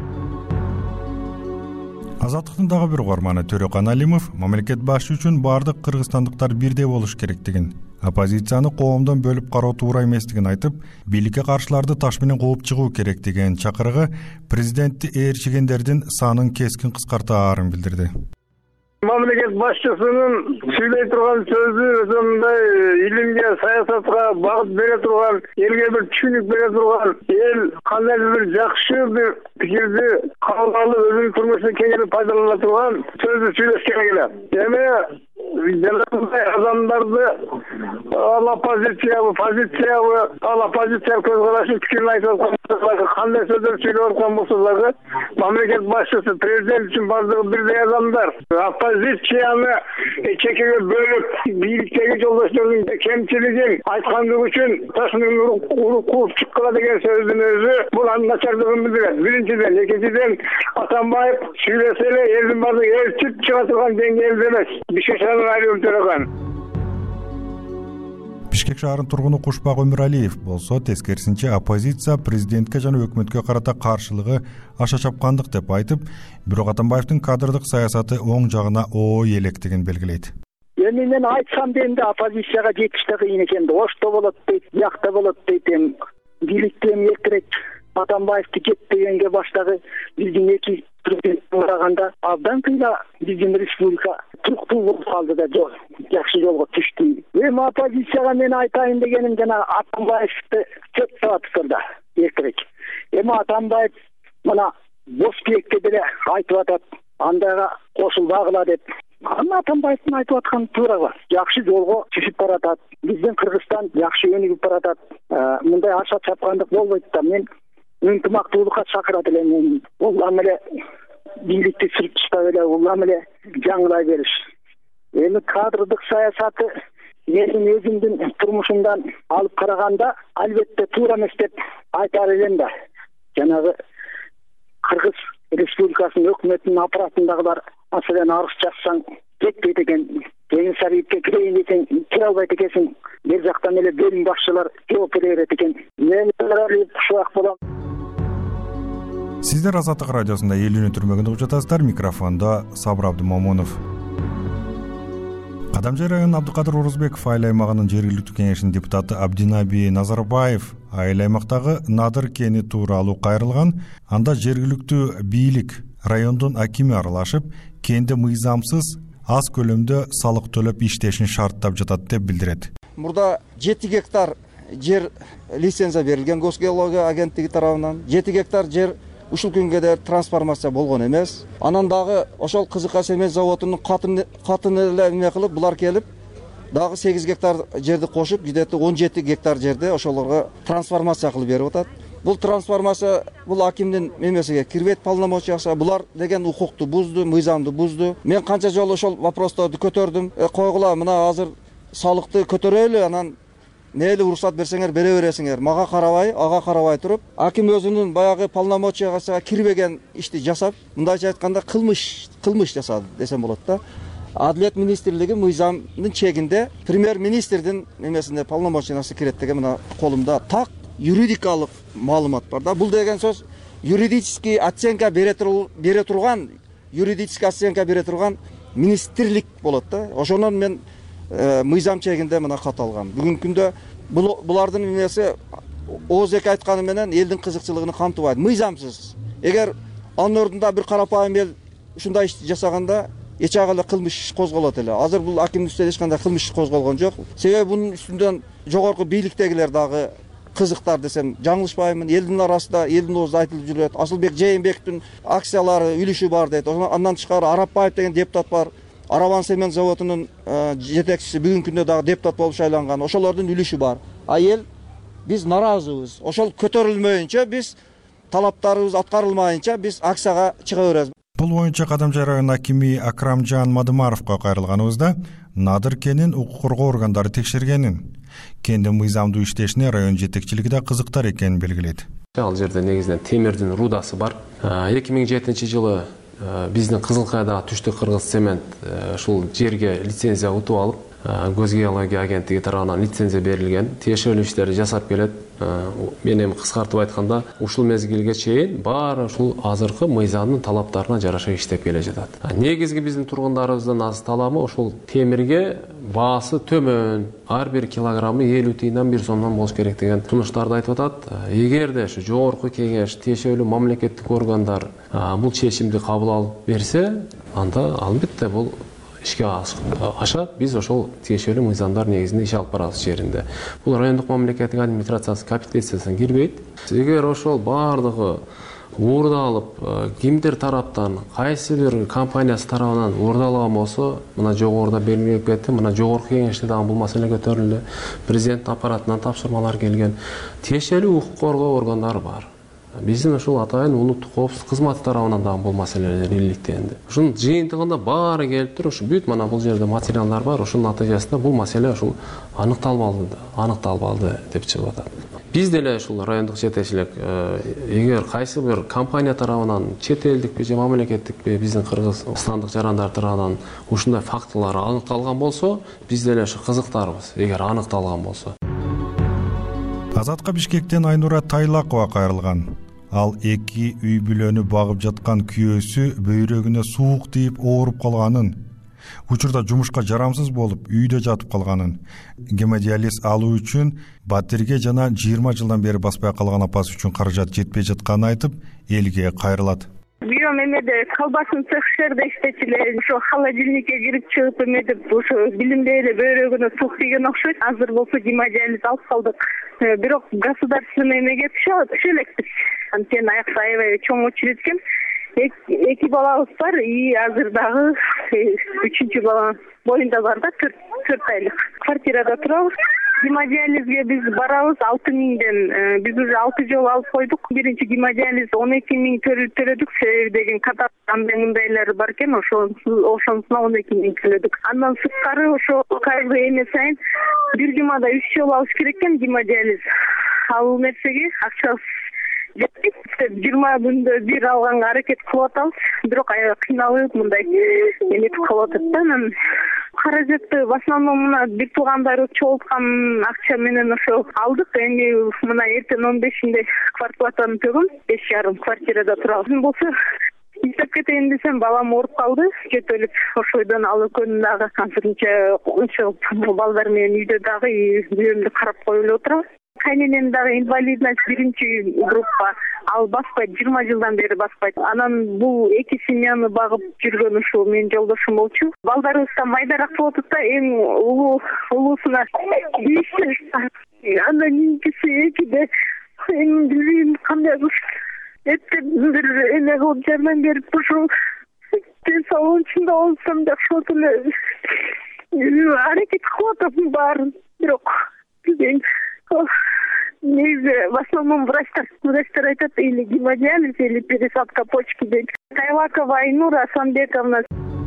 Азаттыктын дагы бир угарманы Төрөкан Алимов мамлекет башы үчүн бардык кыргызстандыктар бирдей болуш керектигин, оппозицияны коомдон бөлүп кароо туура эместигин айтып, бийликке каршыларды таш менен кууп чыгуу керек деген чакырыгы президентти ээрчигендердин санын кескин кыскартаарын билдирди. Мамлекет башчысынын сүйлөй турган сөзү өзүндай илимге, саясатка багыт бере турган, элге бир түшүнүк бере турган, эл кандай бир жакшы бир пикирди кабыл алып өзүнүн турмушун кеңирип пайдалана турган сөздү сүйлөш керек эле. Эми жанагындай адамдарды ал оппозициябы, позициябы, ал оппозиция көз карашын пикирин айтып аткан, кандай сөздөр сүйлөп аткан болсо дагы мамлекет башчысы, президент үчүн бардыгы бирдей адамдар. Оппозицияны чекеге бөлүп, бийликтеги жолдоштордун кемчилигин айткандыгы үчүн ташынан уруп кууп чыккыла деген сөздүн өзү бул анын начардыгын билдирет. Биринчиден, экинчиден Атамбаев сүйлөсө эле элдин бардыгы ээрчип чыга турган деңгээлде эмес. Бишкекшанын айрым төрөгөн. Бишкек шаарынын тургуну Кушбак Өмүралиев болсо тескерисинче оппозиция президентке жана өкмөткө карата каршылыгы аша чапкандык деп айтып, бирок Атамбаевдин кадрдык саясаты оң жагына ой электигин белгилейт. Эми мен айтсам дейм да оппозицияга жетиш да кыйын экен да, ошто болот дейт, биякта болот дейт. Эми бийликте эми эртерээк Атамбаевди кетпегенге баштагы биздин эки президент караганда абдан кыйла биздин республика туруктуу болуп калды да, жол жакшы жолго түштү. Эми оппозицияга мен айтайын дегеним жана Атамбаевди чет сабаттыр да эртерээк. Эми Атамбаев мына Бошкекке деле айтып атат, андайга кошулбагыла деп. Аны Атамбаевдин айтып атканы туура бар. Жакшы жолго түшүп баратат. Биздин Кыргызстан жакшы өнүгүп баратат. Мындай аша чапкандык болбойт да. Мен ынтымактуулукка чакырат элем. Улам эле бийликти сүрүп таштап эле, улам эле жаңылай бериш. Эми кадрдык саясаты менин өзүмдүн турмушумдан алып караганда албетте туура эмес деп айтар элем да. Жанагы Кыргыз Республикасынын өкмөтүнүн аппаратындагылар маселени арыз жазсаң жетпейт экен, Кеңешарипке кирейин десең кире албайт экенсиң, бер жактан эле бөлүм башчылар жооп бере берет экен. Мен Кушбак болом. Сиздер Азаттык радиосунда эл үнү түрмөгүндө угуп жатасыздар. Микрофондо Сабыр Абдымомунов. Кадамжай районунун Абдыкадыр Орозбеков айыл аймагынын жергиликтүү кеңешинин депутаты Абдинаби Назарбаев айыл аймактагы Надыр кени тууралуу кайрылган. Анда жергиликтүү бийлик райондун акими аралашып, кенде мыйзамсыз аз көлөмдө салык төлөп иштешин шарттап жатат деп билдирет. Мурда жети гектар жер лицензия берилген Госгеология агенттиги тарабынан. жети гектар жер ушул күнгө дейин трансформация болгон эмес. Анан дагы ошол Кызыкка семей заводунун катын катын эле эме кылып, булар келип дагы сегиз гектар жерди кошуп, где-то он жети гектар жерде ошолорго трансформация кылып берип атат. Бул трансформация бул акимдин мемесиге кирбейт, полномочиясы. Булар деген укукту бузду, мыйзамды бузду. Мен канча жолу ошол вопросторду көтөрдүм. Э, койгула, мына азыр салыкты көтөрөлү, анан нели уруксат берсеңер бере бересиңер. Мага карабай, ага карабай туруп, аким өзүнүн баягы полномочиясына кирбеген ишти жасап, мындайча айтканда кылмыш, кылмыш жасады десем болот да. Адилет министрлиги мыйзамдын чегинде премьер-министрдин немесинде полномочиясы кирет деген мына колумда так юридикалык маалымат бар да. Бул деген сөз юридический оценка бере турган, юридический оценка бере турган министрлик болот да. Ошонун мен э, мыйзам чегинде мына кат алгам. Бүгүнкү күндө булардын эмеси ооз эки айтканы менен элдин кызыкчылыгын камтыбайт. Мыйзамсыз. Эгер анын ордунда бир карапайым эл ушундай ишти жасаганда эч агы кылмыш козголот эле. Азыр бул акимдин үстүнө эч кандай кылмыш козголгон жок. Себеби бунун үстүндөн жогорку бийликтегилер дагы кызыктар десем жаңылышпаймын. Элдин арасында элдин оозунда айтылып жүрөт. Асылбек Жээнбековдун акциялары үлүшү бар дейт. Андан тышкары Арапбаев деген депутат бар. Арабан цемент заводунун жетекчиси бүгүнкү күндө дагы депутат болуп шайланган. Ошолордун үлүшү бар. А эл биз наразыбыз. Ошол көтөрүлмөйүнчө биз талаптарыбыз аткарылмайынча биз акцияга чыга беребиз. Бул боюнча Кадамжай районунун акими Акрамжан Мадымаровго кайрылганыбызда Надыр кенин укук коргоо органдары текшергенин, кендин мыйзамдуу иштешине район жетекчилиги да кызыктар экенин белгилейт. Ал жерде негизинен темирдин рудасы бар. эки миң жетинчи жылы биздин Кызылкайдагы Түштүк Кыргыз цемент ушул жерге лицензия утуп алып, көз геология агенттиги тарабынан лицензия берилген, тиешелүү иштерди жасап келет. Мен эми кыскартып айтканда, ушул мезгилге чейин баары ушул азыркы мыйзамдын талаптарына жараша иштеп келе жатат. Негизги биздин тургундарыбыздын аз талабы ушул темирге баасы төмөн, ар бир килограммы элүү тыйындан бир сомдон болуш керек деген сунуштарды айтып атат. Эгерде ушу жогорку кеңеш, тиешелүү мамлекеттик органдар бул чечимди кабыл алып берсе, анда албетте бул ишке ашат. Биз ошол тиешелүү мыйзамдар негизинде иш алып барабыз жеринде. Бул райондук мамлекеттик администрациясынын компетенциясына кирбейт. Эгер ошол баардыгы уурдалып, кимдир тараптан, кайсы бир компаниясы тарабынан уурдалган болсо, мына жогоруда белгилеп кетти, мына жогорку кеңеште дагы бул маселе көтөрүлдү. Президент аппаратынан тапшырмалар келген. Тиешелүү укук коргоо органдары бар. Биздин ушул атайын улуттук коопсуздук кызматы тарабынан дагы бул маселелер иликтенди. Ушунун жыйынтыгында баары келип туруп, ушу бүт мана бул жерде материалдар бар. Ушунун натыйжасында бул маселе ушул аныкталбалды, аныкталбалды деп чыгып атат. Биз деле ушул райондук жетекчилик эгер кайсы бир компания тарабынан, чет элдикпи же мамлекеттикпи, биздин кыргызстандык жарандар тарабынан ушундай фактылар аныкталган болсо, биз деле ушу кызыктарбыз, эгер аныкталган болсо. Азатка Бишкектен Айнура Тайлакова кайрылган. Ал эки үй бүлөнү багып жаткан күйөөсү бөйрөгүнө суук тийип ооруп калганын, учурда жумушка жарамсыз болуп үйдө жатып калганын, гемодиализ алуу үчүн батирге жана жыйырма жылдан бери баспай калган апасы үчүн каражат жетпей жатканын айтып, элге кайрылат. Күйөөм эмеде колбасын цехшерде иштечү эле, ошо холодильникке кирип чыгып эмедип, ошо билинбей эле бөйрөгүнө суук тийген окшойт. Азыр болсо гемодиализ алып калдык. Бирок государственный эмеге түшө элекпиз. Анткени аякта аябай чоң очередь экен. Эки балабыз бар, и азыр дагы үчүнчү бала боюнда бар да, төрт айлык. Квартирада турабыз. Гемодиализге биз барабыз алты миңден. Биз уже алты жолу алып койдук. Биринчи гемодиализ он эки миң төлөдүк. Себеби деген катар мындайлары бар экен, ошо ошонусуна он эки миң төлөдүк. Андан сырткары ошо каждый эме сайын бир жумада үч жолу алыш керек экен гемодиализ. Ал нерсеге акчабыз жетпейт. жыйырма күндө бир алганга аракет кылып атабыз. Бирок аябай кыйналып мындай эметип калып атат да. Каражатты в основном мына бир туугандар чогулткан акча менен ошо алдык. Эми мына эртең он бешинде квартплатаны төлөйм, беш жарым квартирада турабыз. Болсо иштеп кетейин десем, балам ооруп калды, жөтөлүп, ошойдон ал экөөнүн дагы азырынча чыгып балдар менен үйдө дагы үйүмдү карап коюп эле отурабыз. Кайненем дагы инвалидность биринчи группа, ал баспайт, жыйырма жылдан бери баспайт. Анан бул эки семьяны багып жүргөн ушул менин жолдошум болчу. Балдарыбыз да майдараак болуп атат да, эң улуу улуусуна беш, андан кийинкиси экиде. Эми билбейм кандай кылыш. Эптен бир эме кылып жардам берип, ушул ден соолугун ичинде болсом жакшы болот эле. Аракет кылып атам баарын, бирок билбейм. Негизи в основном врачтар врачтар айтат, или гемодиализ, или пересадка почки дейт. Тайлакова Айнура Асанбековна.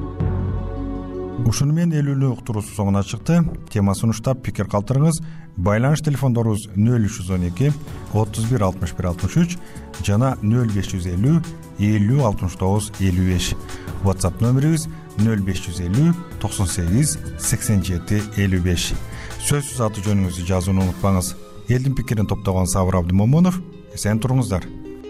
Ушуну менен элүүнү уктуруусу соңуна чыкты. Тема сунуштап пикир калтырыңыз. Байланыш телефондорубуз нөл үч жүз он эки отуз бир алтымыш бир алтымыш үч жана нөл беш жүз элүү элүү алтымыш тогуз элүү беш. WhatsApp нөмүрүбүз нөл беш жүз элүү токсон сегиз сексен жети элүү беш. Сөзсүз аты жөнүңүздү жазууну унутпаңыз. Элдин пикирин топтогон Сабыр Абдымомунов. Эсен туруңуздар.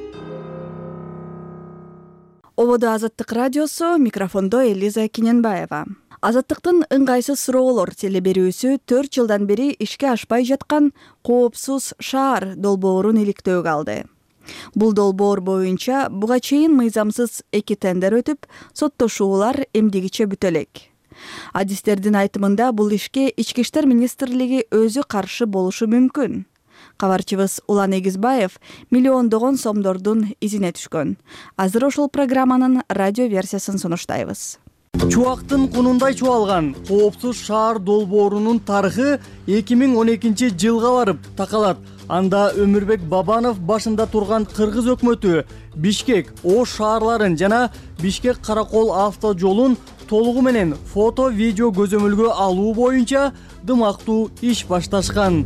Ободо Азаттык радиосу, микрофондо Элиза Киненбаева. Азаттыктын ыңгайсыз суроолор телеберүүсү төрт жылдан бери ишке ашпай жаткан коопсуз шаар долбоорун иликтөөгө алды. Бул долбоор боюнча буга чейин мыйзамсыз эки тендер өтүп, соттошуулар эмдигиче бүтө элек. Адистердин айтымында бул ишке Ички иштер министрлиги өзү каршы болушу мүмкүн. Кабарчыбыз Улан Эгизбаев миллиондогон сомдордун изине түшкөн. Азыр ошол программанын радио версиясын сунуштайбыз. Чубактын кунундай чубалган коопсуз шаар долбоорунун тарыхы эки миң он экинчи жылга барып такалат. Анда Өмүрбек Бабанов башында турган кыргыз өкмөтү Бишкек, Ош шаарларын жана Бишкек Каракол авто жолун толугу менен фото, видео көзөмөлгө алуу боюнча дымактуу иш башташкан.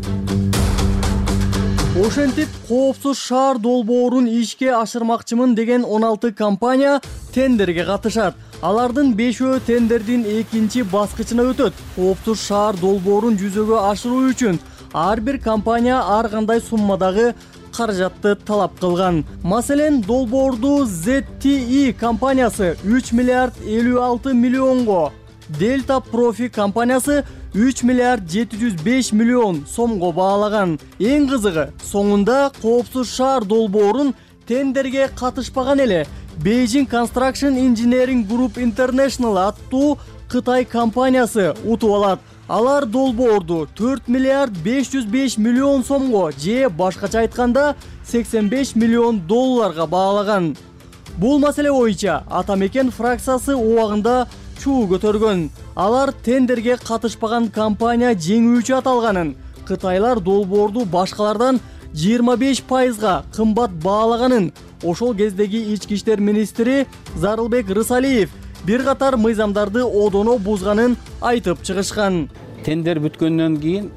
Ошентип коопсуз шаар долбоорун ишке ашырмакчымын деген он алты компания тендерге катышат. Алардын бешөө тендердин экинчи баскычына өтөт. Коопсуз шаар долбоорун жүзөгө ашыруу үчүн ар бир компания ар кандай суммадагы каражатты талап кылган. Маселен, долбоорду зет ти и компаниясы үч миллиард элүү алты миллионго, Delta Profi компаниясы үч миллиард жети жүз беш миллион сомго баалаган. Эң кызыгы, соңунда коопсуз шаар долбоорун тендерге катышпаган эле Beijing Construction Engineering Group International аттуу Кытай компаниясы утуп алат. Алар долбоорду төрт миллиард беш жүз беш миллион сомго же башкача айтканда сексен беш миллион долларга баалаган. Бул маселе боюнча Атамекен фракциясы убагында чуу көтөргөн. Алар тендерге катышпаган компания жеңүүчү аталганын, кытайлар долбоорду башкалардан жыйырма беш пайызга кымбат баалаганын, ошол кездеги ички иштер министри Зарылбек Рысалиев бир катар мыйзамдарды одоно бузганын айтып чыгышкан. Тендер бүткөндөн кийин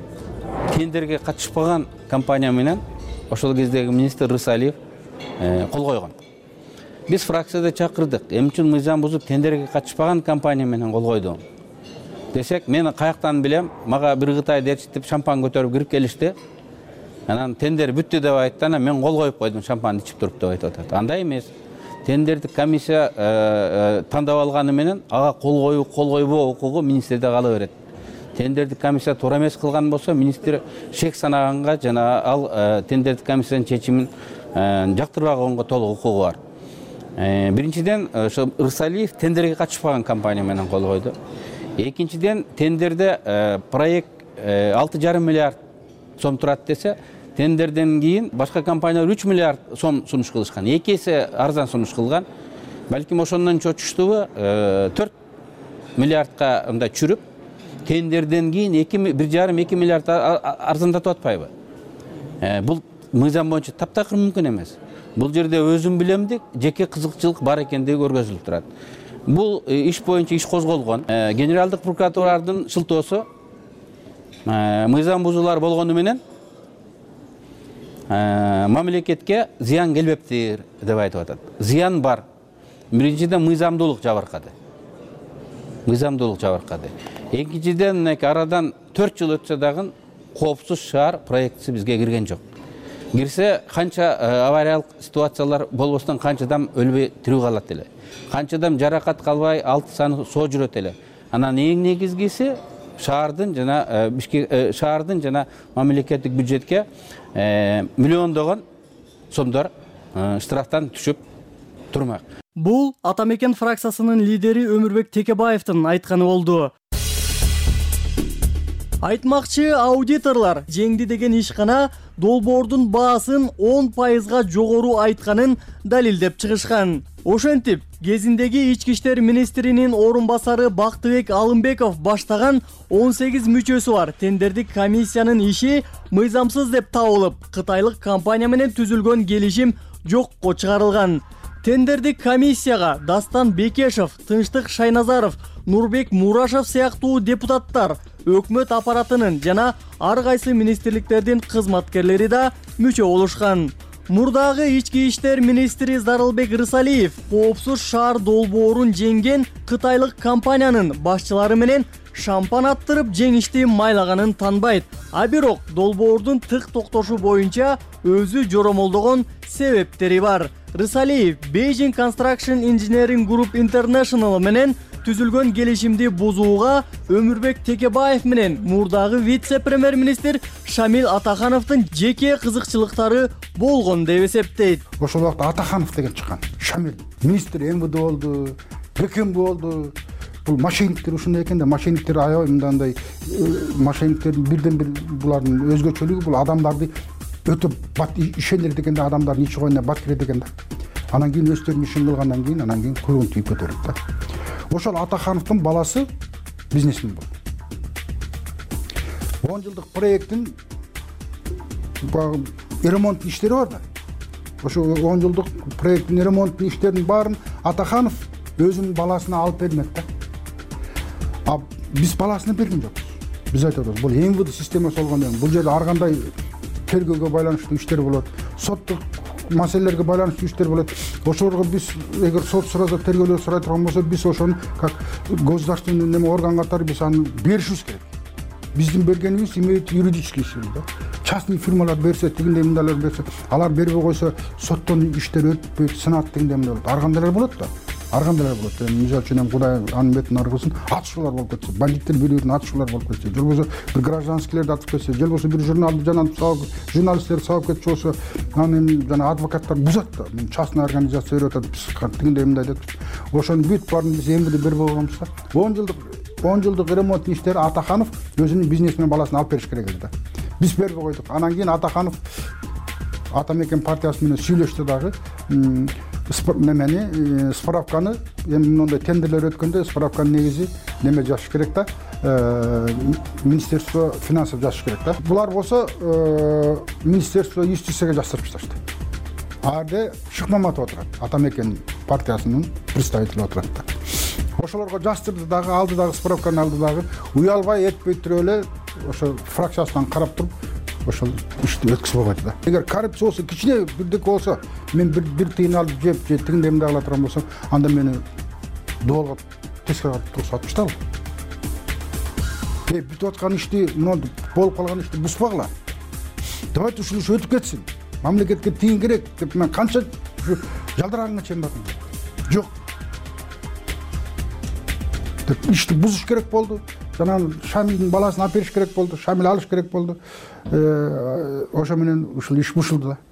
тендерге катышпаган компания менен ошол кездеги министр Рысалиев кол койгон. Биз фракцияда чакырдык. Эмне үчүн мыйзам бузуп тендерге катышпаган компания менен кол койду десек, мен каяктан билем, мага бир Кытай дээрчитип шампан көтөрүп кирип келишти. Анан тендер бүттү деп айтты, анан мен кол коюп койдум, шампан ичип туруп деп айтып атат. Андай эмес. Тендерди комиссия тандап алганы менен ага кол коюу, кол койбоо укугу министрде кала берет. Тендерди комиссия туура эмес кылган болсо, министр шек санаганга жана ал тендерди комиссиянын чечимин жактырбаганга толук укугу бар. Биринчиден, ошо Рысалиев тендерге катышпаган компания менен кол койду. Экинчиден, тендерде проект алты жарым миллиард сом турат десе, тендерден кийин башка компаниялар үч миллиард сом сунуш кылышкан. Эки эсе арзан сунуш кылган. Балким ошондон чочуштубу төрт миллиардка мындай чүрүп, тендерден кийин бир жарым эки миллиард арзандатып атпайбы? Бул мыйзам боюнча таптакыр мүмкүн эмес. Бул жерде өзүм билемдик, жеке кызыкчылык бар экендиги көргөзүлүп турат. Бул иш боюнча иш козголгон. Генералдык прокуратуранын шылтоосу мыйзам бузуулар болгону менен мамлекетке зыян келбептир деп айтып атат. Зыян бар. Биринчиден мыйзамдуулук жабыркады. Мыйзамдуулук жабыркады. Экинчиден арадан төрт жыл өтсө дагы коопсуз шаар проектиси бизге кирген жок. Кирсе, канча авариялык ситуациялар болбостон канча адам өлбөй тирүү калат эле. Канча адам жаракат калбай алты саны соо жүрөт эле. Анан эң негизгиси шаардын жана Бишкек шаардын жана мамлекеттик бюджетке миллиондогон сомдор штрафтан түшүп турмак. Бул Атамекен фракциясынын лидери Өмүрбек Текебаевдин айтканы болду. Айтмакчы аудиторлар жеңди деген ишкана долбоордун баасын он пайызга жогору айтканын далилдеп чыгышкан. Ошентип, кезиндеги ички иштер министринин орун басары Бактыбек Алымбеков баштаган он сегиз мүчөсү бар тендердик комиссиянын иши мыйзамсыз деп табылып, кытайлык компания менен түзүлгөн келишим жокко чыгарылган. Тендердик комиссияга Дастан Бекешев, Тынчтык Шайназаров, Нурбек Мурашев сыяктуу депутаттар, өкмөт аппаратынын жана ар кайсы министрликтердин кызматкерлери да мүчө болушкан. Мурдагы ички иштер министри Зарылбек Рысалиев коопсуз шаар долбоорун жеңген кытайлык компаниянын башчылары менен шампан аттырып жеңишти майлаганын танбайт. А бирок долбоордун тык токтошу боюнча өзү жоромолдогон себептери бар. Рысалиев Beijing Construction Engineering Group International менен түзүлгөн келишимди бузууга Өмүрбек Текебаев менен мурдагы вице-премьер-министр Шамил Атахановдун жеке кызыкчылыктары болгон деп эсептейт. Ошол убакта Атаханов деген чыккан. Шамил министр эм бэ дэ болду, пекин болду. бул мошенниктер ушундай экен да, мошенниктер аябай мындандай мошенниктердин бирден бир булардын өзгөчөлүгү бул адамдарды өтө ишендирет экен да, адамдардын ичи коюна бат кирет экен да. Анан кийин өздөрүнүн ишин кылгандан кийин анан кийин кулун тийип көтөрөт да. Ошол Атахановдун баласы бизнесмен болду. он жылдык проекттин ремонт иштери бар да. Ошо он жылдык проекттин ремонт иштеринин баарын Атаханов өзүнүн баласына алып бермек да. А биз баласына берген жокпуз. Биз айтабыз, бул эм вэ дэ системасы болгондон кийин бул жерде ар кандай тергөөгө байланыштуу иштер болот, соттук маселелерге байланыштуу иштер болот. Ошолорго биз эгер сот сураса, тергөөлөр сурай турган болсо, биз ошону как государственный неме орган катары биз аны беришибиз керек. Биздин бергенибиз имеет юридический силу да. Частный фирмалар берсе, тигиндей мындайлар берсе, алар бербей койсо соттон иштер өтпөйт, сынат дегендей мындай болот. Ар кандайлар болот да. Ар кандайлар болот. Мисалы үчүн эми Кудай анын бетин аргысын, атышуулар болуп кетсе, бандиттер бири-бирин атышуулар болуп кетсе, же болбосо бир гражданскийлерди атып кетсе, же болбосо бир журналды жанагы сабап, журналисттерди сабап кетчү болсо, анан эми жана адвокаттар бузат да. Частный организация өтөт, тигиндей мындай деп. Ошонун бүт баарын биз эм вэ дэ бербей койгонбуз да. он жылдык он жылдык ремонт иштери Атаханов өзүнүн бизнесмен баласына алып бериш керек эле да. Биз бербей койдук. Анан кийин Атаханов Атамекен партиясы менен сүйлөштү дагы. Немени справканы эми мындай тендерлер өткөндө справканын негизи неме жазыш керек да. Министерство финансов жазыш керек да. Булар болсо Министерство юстицияга жаздырып ташташты. Арды Шыкмаматов отурат. Атамекен партиясынын представители отурат да. Ошолорго жаздырды дагы, алды дагы справканы алды дагы, уялбай этпей туруп эле ошо фракциясынан карап туруп ошол ишти өткүзүп койду да. Эгер коррупция болсо, кичине бирдеке болсо, мен бир бир тыйын алып жеп, же тигиндей мындай кыла турган болсом, анда мени доолго тескери катып тургузуп атыштабы. Э, бүтүп аткан ишти, мына болуп калган ишти бузбагыла. Давайте ушул иш өтүп кетсин. Мамлекетке тыйын керек деп мен канча ушу жалдырганга чейин бардым. Жок. Деп ишти бузуш керек болду. Жана Шамилдин баласын алып бериш керек болду. Шамил алыш керек болду. Ошо менен ушул иш бушулду да.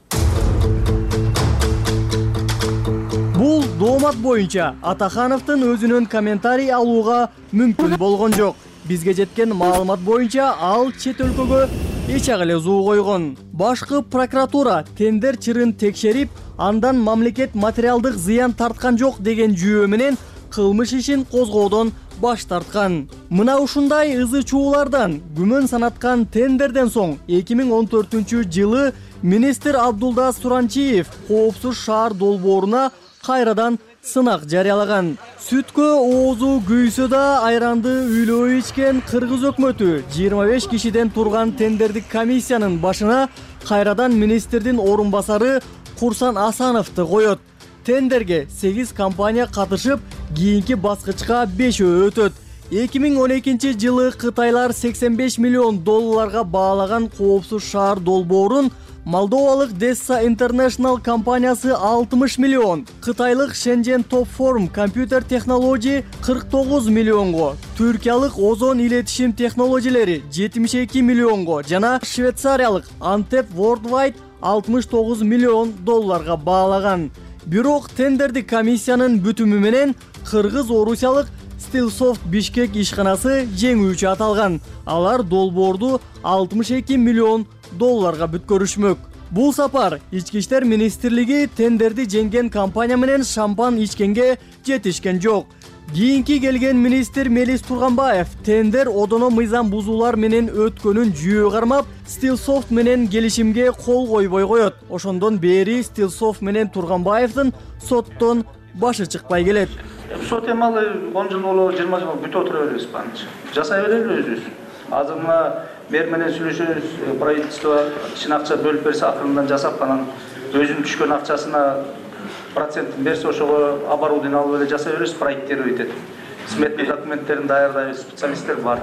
Бул доомат боюнча Атахановдун өзүнүн комментарий алууга мүмкүн болгон жок. Бизге жеткен маалымат боюнча ал чет өлкөгө эч эле зуу койгон. Башкы прокуратура тендер чырын текшерип, андан мамлекет материалдык зыян тарткан жок деген жүйө менен кылмыш ишин козгоодон баш тарткан. Мына ушундай ызы чуулардан күмөн санаткан тендерден соң эки миң он төртүнчү жылы министр Абдулда Суранчиев коопсуз шаар долбооруна кайрадан сынак жарыялаган. Сүткө оозу күйсө да айранды үйлөө ичкен кыргыз өкмөтү жыйырма беш кишиден турган тендердик комиссиянын башына кайрадан министрдин орун басары Курсан Асановду коет. Тендерге сегиз компания катышып, кийинки баскычка бешөө өтөт. эки миң он экинчи жылы Кытайлар сексен беш миллион долларга баалаган коопсуз шаар долбоорун Молдовалык Dessa International компаниясы алтымыш миллион, Кытайлык Shenzhen Top Form Computer Technology кырк тогуз миллионго, Түркиялык Ozon илетишим технологиялери жетимиш эки миллионго жана Швейцариялык Antep Worldwide алтымыш тогуз миллион долларга баалаган. Бирок тендердик комиссиянын бүтүмү менен кыргыз-орусиялык Stillsoft Бишкек ишканасы жеңүүчү аталган. Алар долбоорду алтымыш эки миллион долларга бүткөрүшмөк. Бул сапар Ички иштер министрлиги тендерди жеңген компания менен шампан ичкенге жетишкен жок. Кийинки келген министр Мелис Турганбаев тендер одоно мыйзам бузуулар менен өткөнүн жүйө кармап, Stillsoft менен келишимге кол койбой коет. Ошондон бери Stillsoft менен Турганбаевдин соттон башы чыкпай келет. Сот эмалы он жыл болобу, жыйырма жыл болобу бүтүп отура беребиз баанычы. Жасай берели өзүбүз. Азыр мына мэр менен сүйлөшөбүз, правительство ишин акча бөлүп берсе акырындан жасап, анан өзүнүн түшкөн акчасына процентин берсе ошого оборудование алып эле жасай беребиз, проекттери өтөт. Сметный документтерин даярдайбыз, специалисттер бар.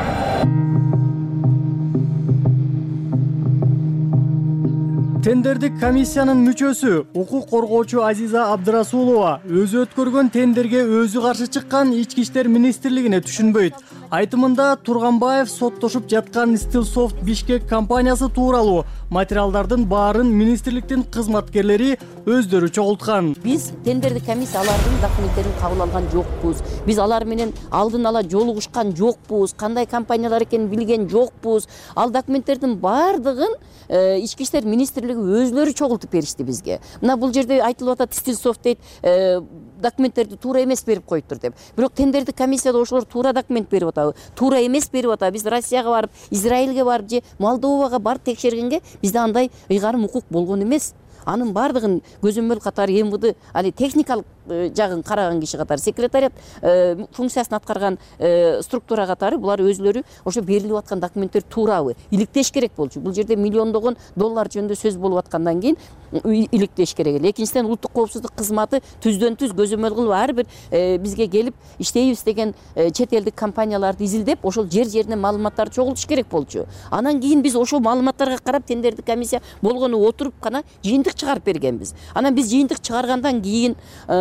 Тендердик комиссиянын мүчөсү, укук коргоочу Азиза Абдырасулова өзү өткөргөн тендерге өзү каршы чыккан Ички иштер министрлигине түшүнбөйт. Айтымында Турганбаев соттошуп жаткан Stillsoft Бишкек компаниясы тууралуу материалдардын баарын министрликтин кызматкерлери өздөрү чогулткан. Биз тендердик комиссия алардын документтерин кабыл алган жокпуз. Биз алар менен алдын ала жолугушкан жокпуз. Кандай компаниялар экенин билген жокпуз. Ал документтердин баардыгын ички иштер министрлиги өзлөрү чогултуп беришти бизге. Мына бул жерде айтылып атат, Стилсофт дейт, документтерди туура эмес берип коюптур деп. Бирок тендердик комиссияда ошолор туура документ берип атабы, туура эмес берип атабы. Биз Россияга барып, Израилге барып же Молдовага барып текшергенге бизде андай ыйгарым укук болгон эмес. Анын баардыгын көзөмөл катары эм вэ дэ али техникалык жагын караган киши катары, секретариат функциясын аткарган структура катары булар өзлөрү ошо берилип аткан документтер туурабы иликтеш керек болчу. Бул жерде миллиондогон доллар жөнүндө сөз болуп аткандан кийин иликтеш керек эле. Экинчиден, улуттук коопсуздук кызматы түздөн түз көзөмөл кылып ар бир бизге келип иштейбиз деген чет элдик компанияларды изилдеп, ошол жер жерине маалыматтарды чогултуш керек болчу. Анан кийин биз ошол маалыматтарга карап тендердик комиссия болгону отуруп гана жыйынтык чыгарып бергенбиз. Анан биз жыйынтык чыгаргандан кийин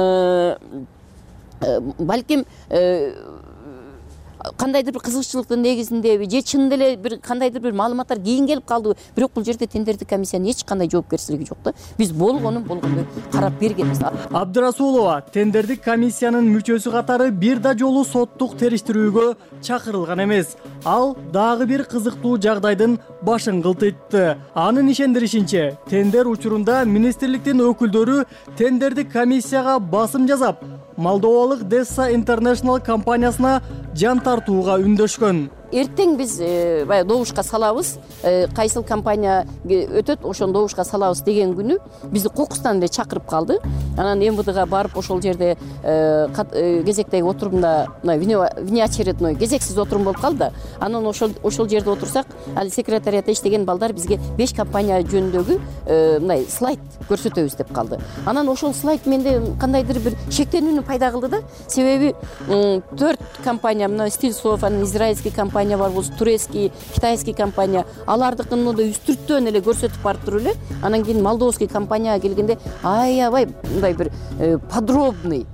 балким кандайдыр бир кызыкчылыктын негизиндеби же чын эле бир кандайдыр бир маалыматтар кийин келип калдыбы, бирок бул жерде тендердик комиссиянын эч кандай жоопкерчилиги жок да. Биз болгонун болгондой карап бергенбиз. Абдрасулова тендердик комиссиянын мүчөсү катары бир да жолу соттук териштирүүгө чакырылган эмес. Ал дагы бир кызыктуу жагдайдын башын кылтыйтты. Анын ишендиришинче, тендер учурунда министрликтин өкүлдөрү тендердик комиссияга басым жасап, Молдовалык Dessa International компаниясына жан тартууга үндөшкөн. Эртең биз баягы добушка салабыз, кайсыл компания өтөт, ошону добушка салабыз деген күнү бизди кокустан эле чакырып калды. Анан эм вэ дэга барып ошол жерде кезектеги отурумда внеочередной кезексиз отурум болуп калды. Анан ошол ошол жерде отурсак, али секретариатта иштеген балдар бизге беш компания жөнүндөгү мындай слайд көрсөтөбүз деп калды. Анан ошол слайд менде кандайдыр бир шектенүүнү пайда кылды да. Себеби төрт компания, мына Стилсофт, анан израильский компания бар, болсо турецкий, китайский компания, алардыкын да үстүрттөн эле көрсөтүп барыптыр эле. Анан кийин молдовский компанияга келгенде аябай мындай бир подробный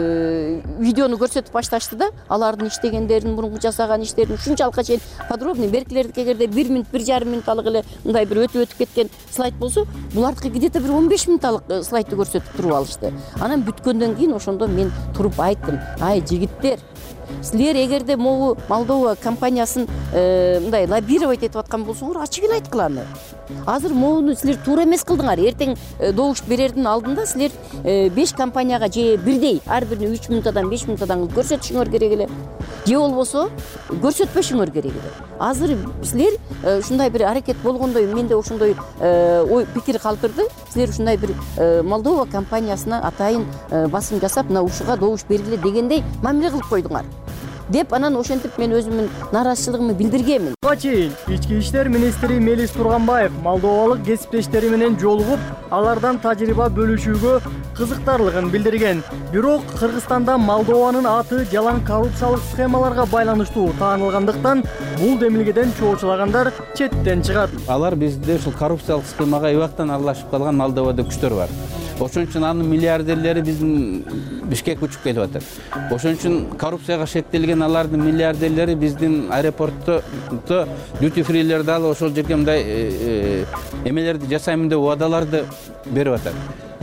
видеону көрсөтүп башташты да. Алардын иштегендерин, мурунку жасаган иштерин ушунчалыкка чейин подробный, беркилердики эгерде бир минут, бир жарым минутталык эле мындай бир өтүп өтүп кеткен слайд болсо, булардыкы где-то бир он беш минутталык слайдты көрсөтүп туруп алышты. Анан бүткөндөн кийин ошондо мен туруп айттым: "Ай жигиттер, силер эгерде могу Молдова компаниясын мындай лоббировать этип аткан болсоңор, ачык эле айткыланы. Азыр могуну силер туура эмес кылдыңар. Эртең добуш берердин алдында силер беш компанияга же бирдей ар бирине үч минуттадан беш минуттадан көрсөтүшүңөр керек эле. Же болбосо көрсөтпөшүңөр керек эле. Азыр силер ушундай бир аракет болгондой, менде ошондой ой пикир калтырды. Силер ушундай бир Молдова компаниясына атайын басым жасап, мына ушуга добуш бергиле дегендей мамиле кылып койдуңар" деп, анан ошентип мен өзүмдүн нааразычылыгымды билдиргенмин. Буга чейин ички иштер министри Мелис Турганбаев молдовалык кесиптештери менен жолугуп, алардан тажрыйба бөлүшүүгө кызыктарлыгын билдирген. Бирок Кыргызстанда Молдованын аты жалаң коррупциялык схемаларга байланыштуу таанылгандыктан бул демилгеден чоочулагандар четтен чыгат. Алар бизде ушул коррупциялык схемага эбактан аралашып калган Молдовада күчтөр бар. Ошон үчүн анын миллиардерлери биздин Бишкекке учуп келип атат. Ошон үчүн коррупцияга шектелген алардын миллиардерлери биздин аэропортто duty free'лерди алып ошол жерге мындай эмелерди жасайм деп убадаларды берип атат.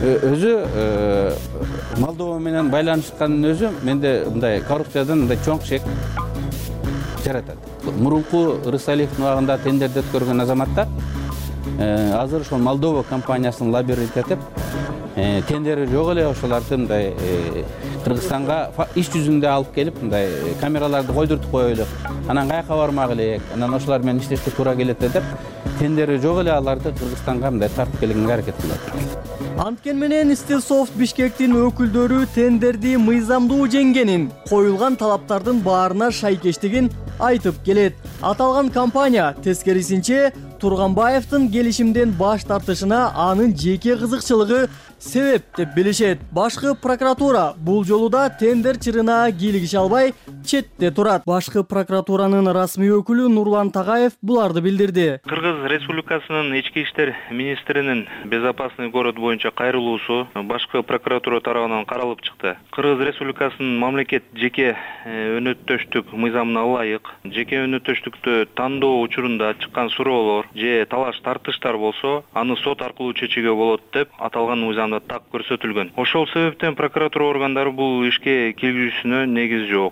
Өзү Молдова менен байланышкандын өзү менде мындай коррупциядан мындай чоң шек жаратат. Мурунку Рысалиевдин убагында тендерди өткөргөн азаматтар азыр ошол Молдова компаниясын лоббировать этип, тендери жок эле ошолорду мындай Кыргызстанга иш жүзүндө алып келип, мындай камераларды койдуртуп коелу. Анан каяка бармак элек, анан ошолор менен иштешке туура келет деп, тендери жок эле аларды Кыргызстанга мындай тартып келгенге аракет кылат. Анткен менен Стилсофт Бишкектин өкүлдөрү тендерди мыйзамдуу жеңгенин, коюлган талаптардын баарына шайкештигин айтып келет. Аталган компания тескерисинче Турганбаевдин келишимден баш тартышына анын жеке кызыкчылыгы себеп деп билишет. Башкы прокуратура бул жолу да тендер чырына кийлигише албай четте турат. Башкы прокуратуранын расмий өкүлү Нурлан Тагаев буларды билдирди. Кыргыз Республикасынын ички иштер министринин Безопасный город боюнча кайрылуусу башкы прокуратура тарабынан каралып чыкты. Кыргыз Республикасынын мамлекет жеке өнөктөштүк мыйзамына ылайык жеке өнөктөштүктү тандоо учурунда чыккан суроолор же талаш тартыштар болсо, аны сот аркылуу чечүүгө болот деп аталган мыйзамда так көрсөтүлгөн. Ошол себептен прокуратура органдары бул ишке киргизүүсүнө негиз жок.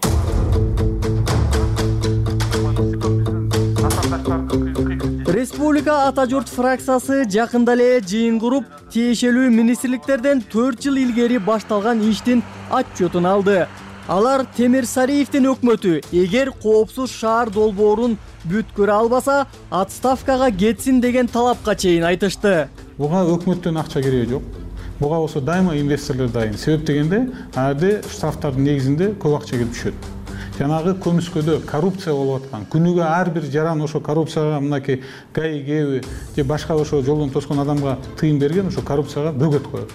Республика Ата журт фракциясы жакында эле жыйын куруп, тиешелүү министрликтерден төрт жыл илгери башталган иштин отчетун алды. Алар Темир Сариевдин өкмөтү эгер коопсуз шаар долбоорун бүткөрө албаса, отставкага кетсин деген талапка чейин айтышты. Буга өкмөттөн акча кереги жок. Буга болсо дайыма инвесторлор дайын. Себеп дегенде, арды штрафтардын негизинде көп акча келип түшөт. Жанагы көмүскөдө коррупция болуп аткан. Күнүгө ар бир жаран ошо коррупцияга мынакей ГАИ же башка ошо жолдон тоскон адамга тыйым берген, ошо коррупцияга бөгөт коет.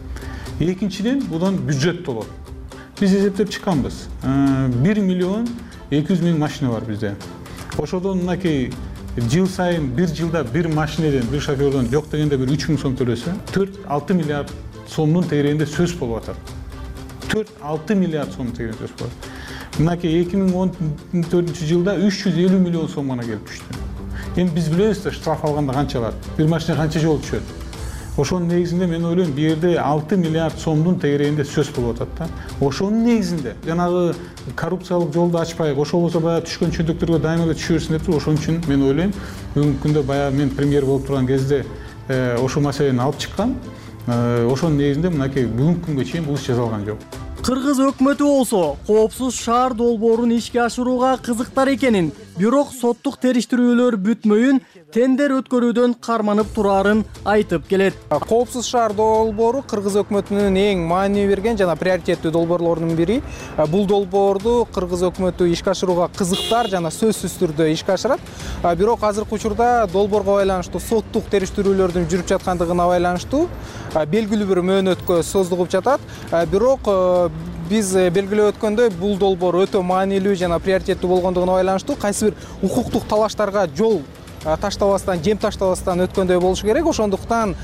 Экинчиден, будан бюджет болот. Биз эсептеп чыкканбыз. бир миллион эки жүз миң машина бар бизде. Ошодон мынакей жыл сайын бир жылда бир машинеден, бир шофердон жок дегенде бир үч миң сом төлөсө, төрт алты миллиард сомдун тегерегинде сөз болуп атат. төрт алты миллиард сом тегерегинде сөз болот. Мынакей эки миң он төртүнчү жылда үч жүз элүү миллион сом гана келип түштү. Эми биз билебиз да штраф алганда канча алат, бир машина канча жол түшөт. Ошонун негизинде мен ойлойм, бул жерде алты миллиард сомдун тегерегинде сөз болуп атат да. Ошонун негизинде жанагы коррупциялык жолду ачпайык, ошол болсо баягы түшкөн чөндөктөргө дайыма эле түшө берсин деп туруп, ошон үчүн мен ойлойм, бүгүнкү күндө баягы мен премьер болуп турган кезде ошол маселени алып чыккан. Ошонун негизинде мынакей бүгүнкү күнгө чейин бул иш жасалган жок. Кыргыз өкмөтү болсо коопсуз шаар долбоорун ишке ашырууга кызыктар экенин, бирок соттук териштирүүлөр бүтмөйүн тендер өткөрүүдөн карманып турарын айтып келет. Коопсуз шаар долбоору Кыргыз өкмөтүнүн эң маани берген жана приоритеттүү долбоорлорунун бири. Бул долбоорду Кыргыз өкмөтү ишке ашырууга кызыктар жана сөзсүз түрдө ишке ашырат. Бирок азыркы учурда долбоорго байланыштуу соттук териштирүүлөрдүн жүрүп жаткандыгына байланыштуу белгилүү бир мөөнөткө создугуп жатат. Бирок биз белгилеп өткөндөй, бул долбоор өтө маанилүү жана приоритеттүү болгондугуна байланыштуу кайсы бир укуктук талаштарга жол таштабастан, жем таштабастан өткөндөй болушу керек. Ошондуктан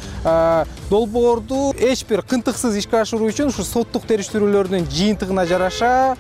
долбоорду эч бир кынтыксыз ишке ашыруу үчүн ушу соттук териштирүүлөрдүн жыйынтыгына жараша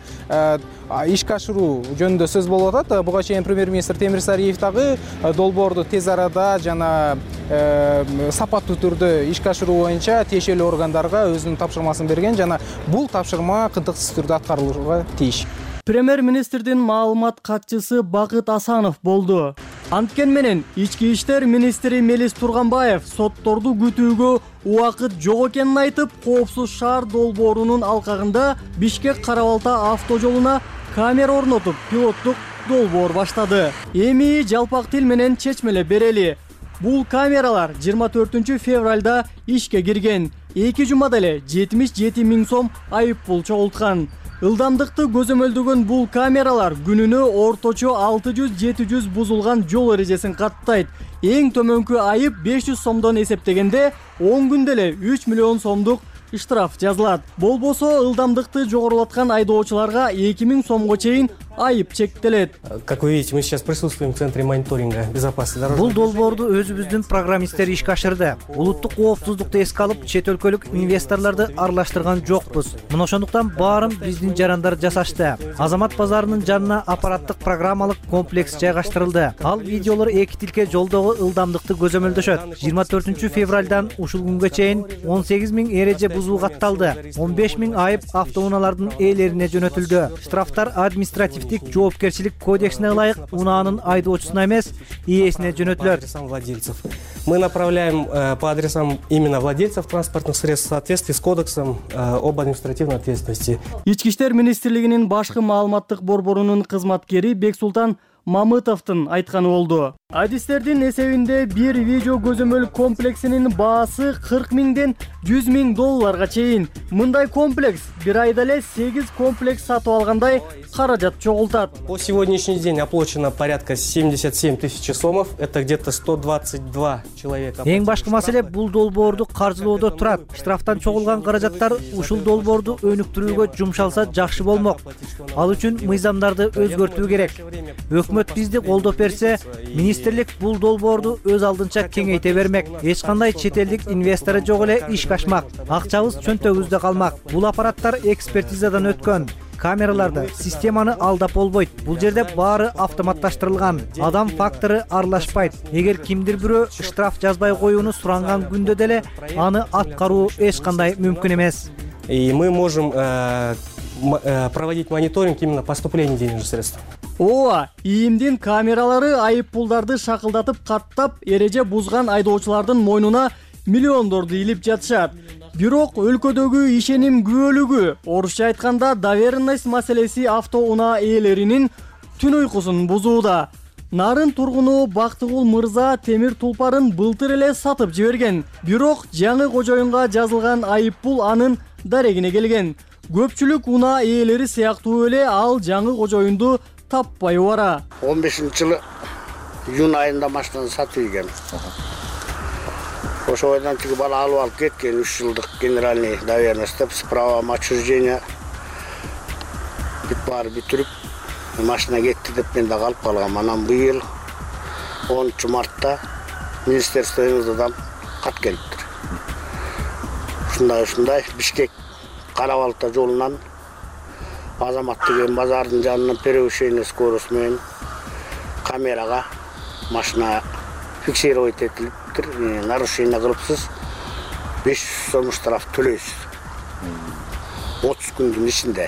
ишке ашыруу жөнүндө сөз болуп атат. Буга чейин премьер-министр Темир Сариев дагы долбоорду тез арада жана сапаттуу түрдө ишке ашыруу боюнча тиешелүү органдарга өзүнүн тапшырмасын берген жана бул тапшырма кынтыксыз түрдө аткарылууга тийиш. Премьер-министрдин маалымат катчысы Бакыт Асанов болду. Анткен менен ички иштер министри Мелис Турганбаев сотторду күтүүгө убакыт жок экенин айтып, коопсуз шаар долбоорунун алкагында Бишкек Карабалта автожолуна камера орнотуп, пилоттук долбоор баштады. Эми жалпак тил менен чечмелеп берели. Бул камералар жыйырма төртүнчү февралда ишке кирген. Эки жумада эле жетимиш жети миң сом айып пул чогулткан. Ылдамдыкты көзөмөлдөгөн бул камералар күнүнө орточо алты жүз жети жүз бузулган жол эрежесин каттайт. Эң төмөнкү айып беш жүз сомдон эсептегенде он күндө эле үч миллион сомдук штраф жазылат. Болбосо ылдамдыкты жогорулаткан айдоочуларга эки миң сомго чейин айып чектелет. Как вы видите, мы сейчас присутствуем в центре мониторинга безопасности дорожного движения. Бул долбоорду өзүбүздүн программисттер ишке ашырды. Улуттук коопсуздукту эске алып, чет өлкөлүк инвесторлорду аралаштырган жокпуз. Мына ошондуктан баарын биздин жарандар жасашты. Азамат базарынын жанына аппараттык программалык комплекс жайгаштырылды. Ал видеолор эки тилке жолдогу ылдамдыкты көзөмөлдөшөт. жыйырма төртүнчү февралдан ушул күнгө чейин он сегиз миң эреже бузуу катталды. он беш миң айып автоунаалардын ээлерине жөнөтүлдү. Штрафтар административдик жоопкерчилик кодексине ылайык унаанын айдоочусуна эмес, ээсине жөнөтүлөт. Мы направляем по адресам именно владельцев транспортных средств в соответствии с кодексом об административной ответственности. Ички иштер министрлигинин башкы маалыматтык борборунун кызматкери Бексултан Мамытовдун айтканы болду. Адистердин эсебинде бир видео көзөмөл комплексинин баасы кырк миңден жүз миң долларга чейин. Мындай комплекс бир айда эле сегиз комплекс сатып алгандай каражат чогултат. По сегодняшний день оплачено порядка семьдесят семь тысяч сомов. Это где-то сто двадцать два человека. Эң башкы маселе бул долбоорду каржылоодо турат. Штрафтан чогулган каражаттар ушул долбоорду өнүктүрүүгө жумшалса жакшы болмок. Ал үчүн мыйзамдарды өзгөртүү керек. Өкмөт бизди колдоп берсе, министрлик бул долбоорду өз алдынча кеңейте бермек. Эч кандай чет элдик инвестору жок эле иш качмак. Акчабыз чөнтөгүбүздө калмак. Бул аппараттар экспертизадан өткөн. Камераларды, системаны алдап болбойт. Бул жерде баары автоматташтырылган. Адам фактору аралашпайт. Эгер кимдир бирөө штраф жазбай коюуну суранган күндө деле аны аткаруу эч кандай мүмкүн эмес. И мы можем э, э, проводить мониторинг именно поступления денежных средств. Ооба, ИИМдин камералары айып пулдарды шакылдатып каттап, эреже бузган айдоочулардын мойнуна миллиондорду илип жатышат. Бирок өлкөдөгү ишеним күбөлүгү, орусча айтканда доверенность маселеси автоунаа ээлеринин түн уйкусун бузууда. Нарын тургуну Бактыгул мырза темир тулпарын былтыр эле сатып жиберген. Бирок жаңы кожоюнга жазылган айып пул анын дарегине келген. Көпчүлүк унаа ээлери сыяктуу эле ал жаңы кожоюнду таппай бара. он бешинчи жылы июнь айында машинаны сатып ийгем. Ошо бойдон тиги бала алып алып кеткен үч жылдык генеральный доверенность деп с правом отчуждения бүт баары бүтүрүп машина кетти деп мен да калып калгам. Анан быйыл онунчу мартта министерстводан кат келиптир. Ушундай ушундай Бишкек Кара Балта жолунан Азамат деген базардын жанынан превышение скорости менен камерага машина фиксировать этилиптир. Нарушение кылыпсыз беш жүз сом штраф төлөйсүз. отуз күндүн ичинде.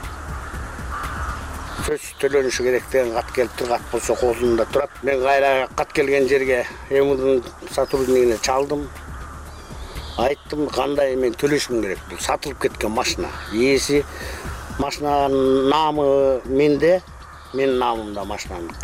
Сөзсүз төлөнүшү керек деген кат келиптир. Кат болсо колунда турат. Мен кайра кат келген жерге эмудун сотруднигине чалдым. Айттым, кандай мен төлөшүм керек. Бул сатылып кеткен машина. Ээси машинанын наамы менде, менин наамымда машинанын.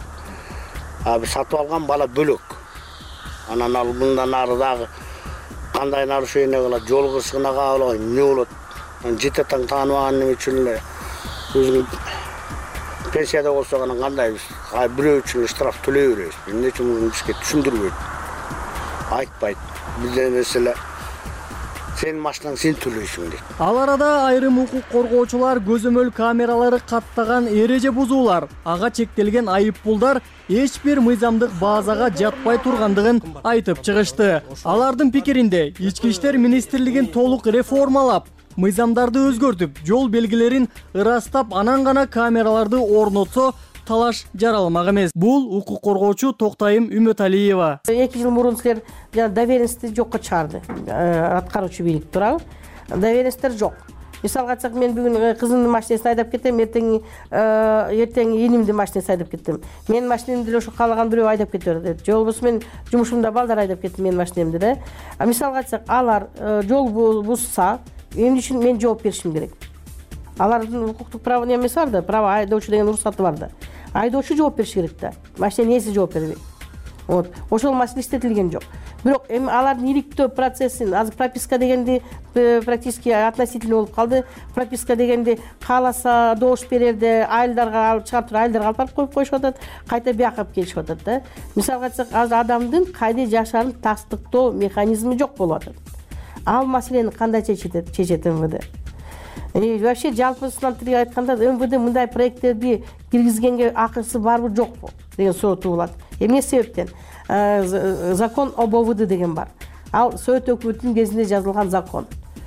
А бир сатып алган бала бөлөк. Анан ал мындан ары дагы кандай нарушение кылат, жол кырсыгына кабылган, эмне болот? Жете таң тааныбаган үчүн эле өзүң пенсияда болсо анан кандай биз бирөө үчүн штраф төлөй беребиз. Эмне үчүн муну бизге түшүндүрбөйт. Айтпайт. Бизден эле сен машинаң сен төлөйсүң дейт. Ал арада айрым укук коргоочулар көзөмөл камералары каттаган эреже бузуулар, ага чектелген айып пулдар эч бир мыйзамдык базага жатпай тургандыгын айтып чыгышты. Алардын пикиринде Ички иштер министрлигин толук реформалап, мыйзамдарды өзгөртүп, жол белгилерин ырастап, анан гана камераларды орнотсо талаш жаралмак эмес. Бул укук коргоочу Токтайым Үмөталиева. эки жыл мурун силер доверенности жокко чыгарды. Аткаруучу бийлик туурабы? Доверенностьтер жок. Мисалга айтсак, мен бүгүн кызымдын машинесин айдап кетем, эртең эртең энимдин машинесин айдап кеттим. Менин машинемди деле ошо каалаган бирөө айдап кете берет. Же болбосо мен жумушумда балдар айдап кетти менин машинемди да. Мисалга айтсак, алар жол бузса, эмне үчүн мен жооп беришим керек? Алардын укуктук право немеси бар да, право айдоочу деген уруксаты бар да. Айдоочу жооп бериш керек да. Машиненин ээси жооп бербейт. Вот. Ошол маселе иштетилген жок. Бирок эми алардын иликтөө процессин, азыр прописка дегенди практически относительно болуп калды. Прописка дегенди кааласа добуш берерде айылдарга алып чыгарып туруп айылдарга алып барып коюп коюшуп атат, кайта бияка алып келишип атат да. Мисалга айтсак, азыр адамдын кайда жашаарын тастыктоо механизми жок болуп атат. Ал маселени кандай чечет чечет МВД? И вообще жалпысынан тиги айтканда МВД мындай проекттерди киргизгенге акысы барбы жокпу деген суроо туулат. Эмне себептен? Закон об ОВД деген бар. Ал Совет өкмөтүнүн кезинде жазылган закон.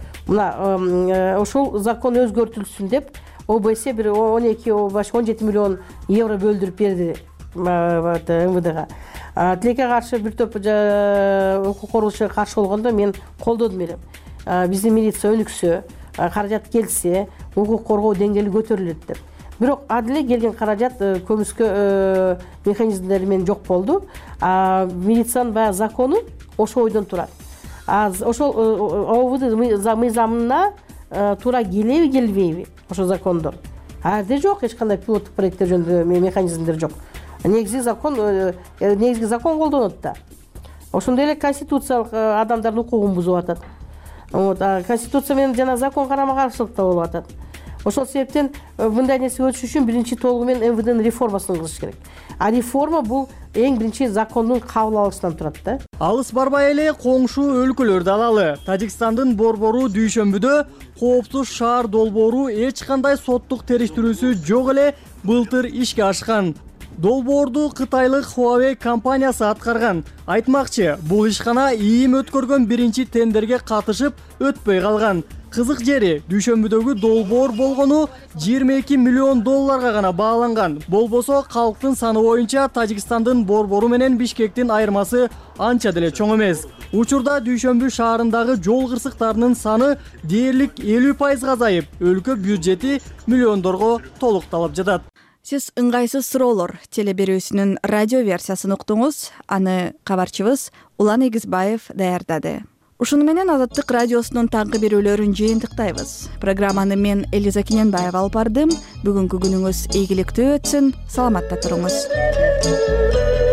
Мына ошол закон өзгөртүлсүн деп ОБС бир он эки он жети миллион евро бөлдүрүп берди МВДга. Тилекке каршы бир топ укук коргоочулар каршы болгондо мен колдодум элем. Биздин милиция өнүксө, каражат келсе, укук коргоо деңгээли көтөрүлөт деп. Бирок адиле келген каражат көмүскө механизмдери менен жок болду. Милициянын баягы закону ошол ойдон турат. Ошол ОВД мыйзамына туура келеби, келбейби ошол закондор? Ар жерде жок, эч кандай пилоттук проекттер жөнүндө механизмдер жок. негизги закон негизги закон колдонот да. Ошондой эле конституциялык адамдардын укугун бузуп атат. Вот, конституция менен жана закон карама каршылыкта болуп атат. Ошол себептен мындай нерсе өтүш үчүн биринчи толугу менен эм вэ дэнин реформасын кылыш керек. А реформа бул эң биринчи закондун кабыл алышынан турат да. Алыс барбай эле коңшу өлкөлөрдү алалы. Тажикстандын Борбору дүйшөмбүдө коопсуз шаар долбоору эч кандай соттук териштирүүсү жок эле былтыр ишке ашкан. Долбоорду кытайлык Huawei компаниясы аткарган. Айтмакчы, бул ишкана ийим өткөргөн биринчи тендерге катышып өтпөй калган. Кызык жери, дүйшөмбүдөгү долбоор болгону жыйырма эки миллион долларга гана бааланган. Болбосо калктын саны боюнча Тажикстандын Борбору менен Бишкектин айырмасы анча деле чоң эмес. Учурда Дүйшөмбү шаарындагы жол кырсыктарынын саны дээрлик элүү пайызга азайып, өлкө бюджети миллиондорго толукталып жатат. Сиз ыңгайсыз суроолор телеберүүсүнүн радио версиясын уктуңуз. Аны кабарчыбыз Улан Эгизбаев даярдады. Ушуну менен Азаттык радиосунун таңкы берүүлөрүн жыйынтыктайбыз. Программаны мен Элиза Киненбаева алып бардым. Бүгүнкү күнүңүз ийгиликтүү өтсүн. Саламатта туруңуз.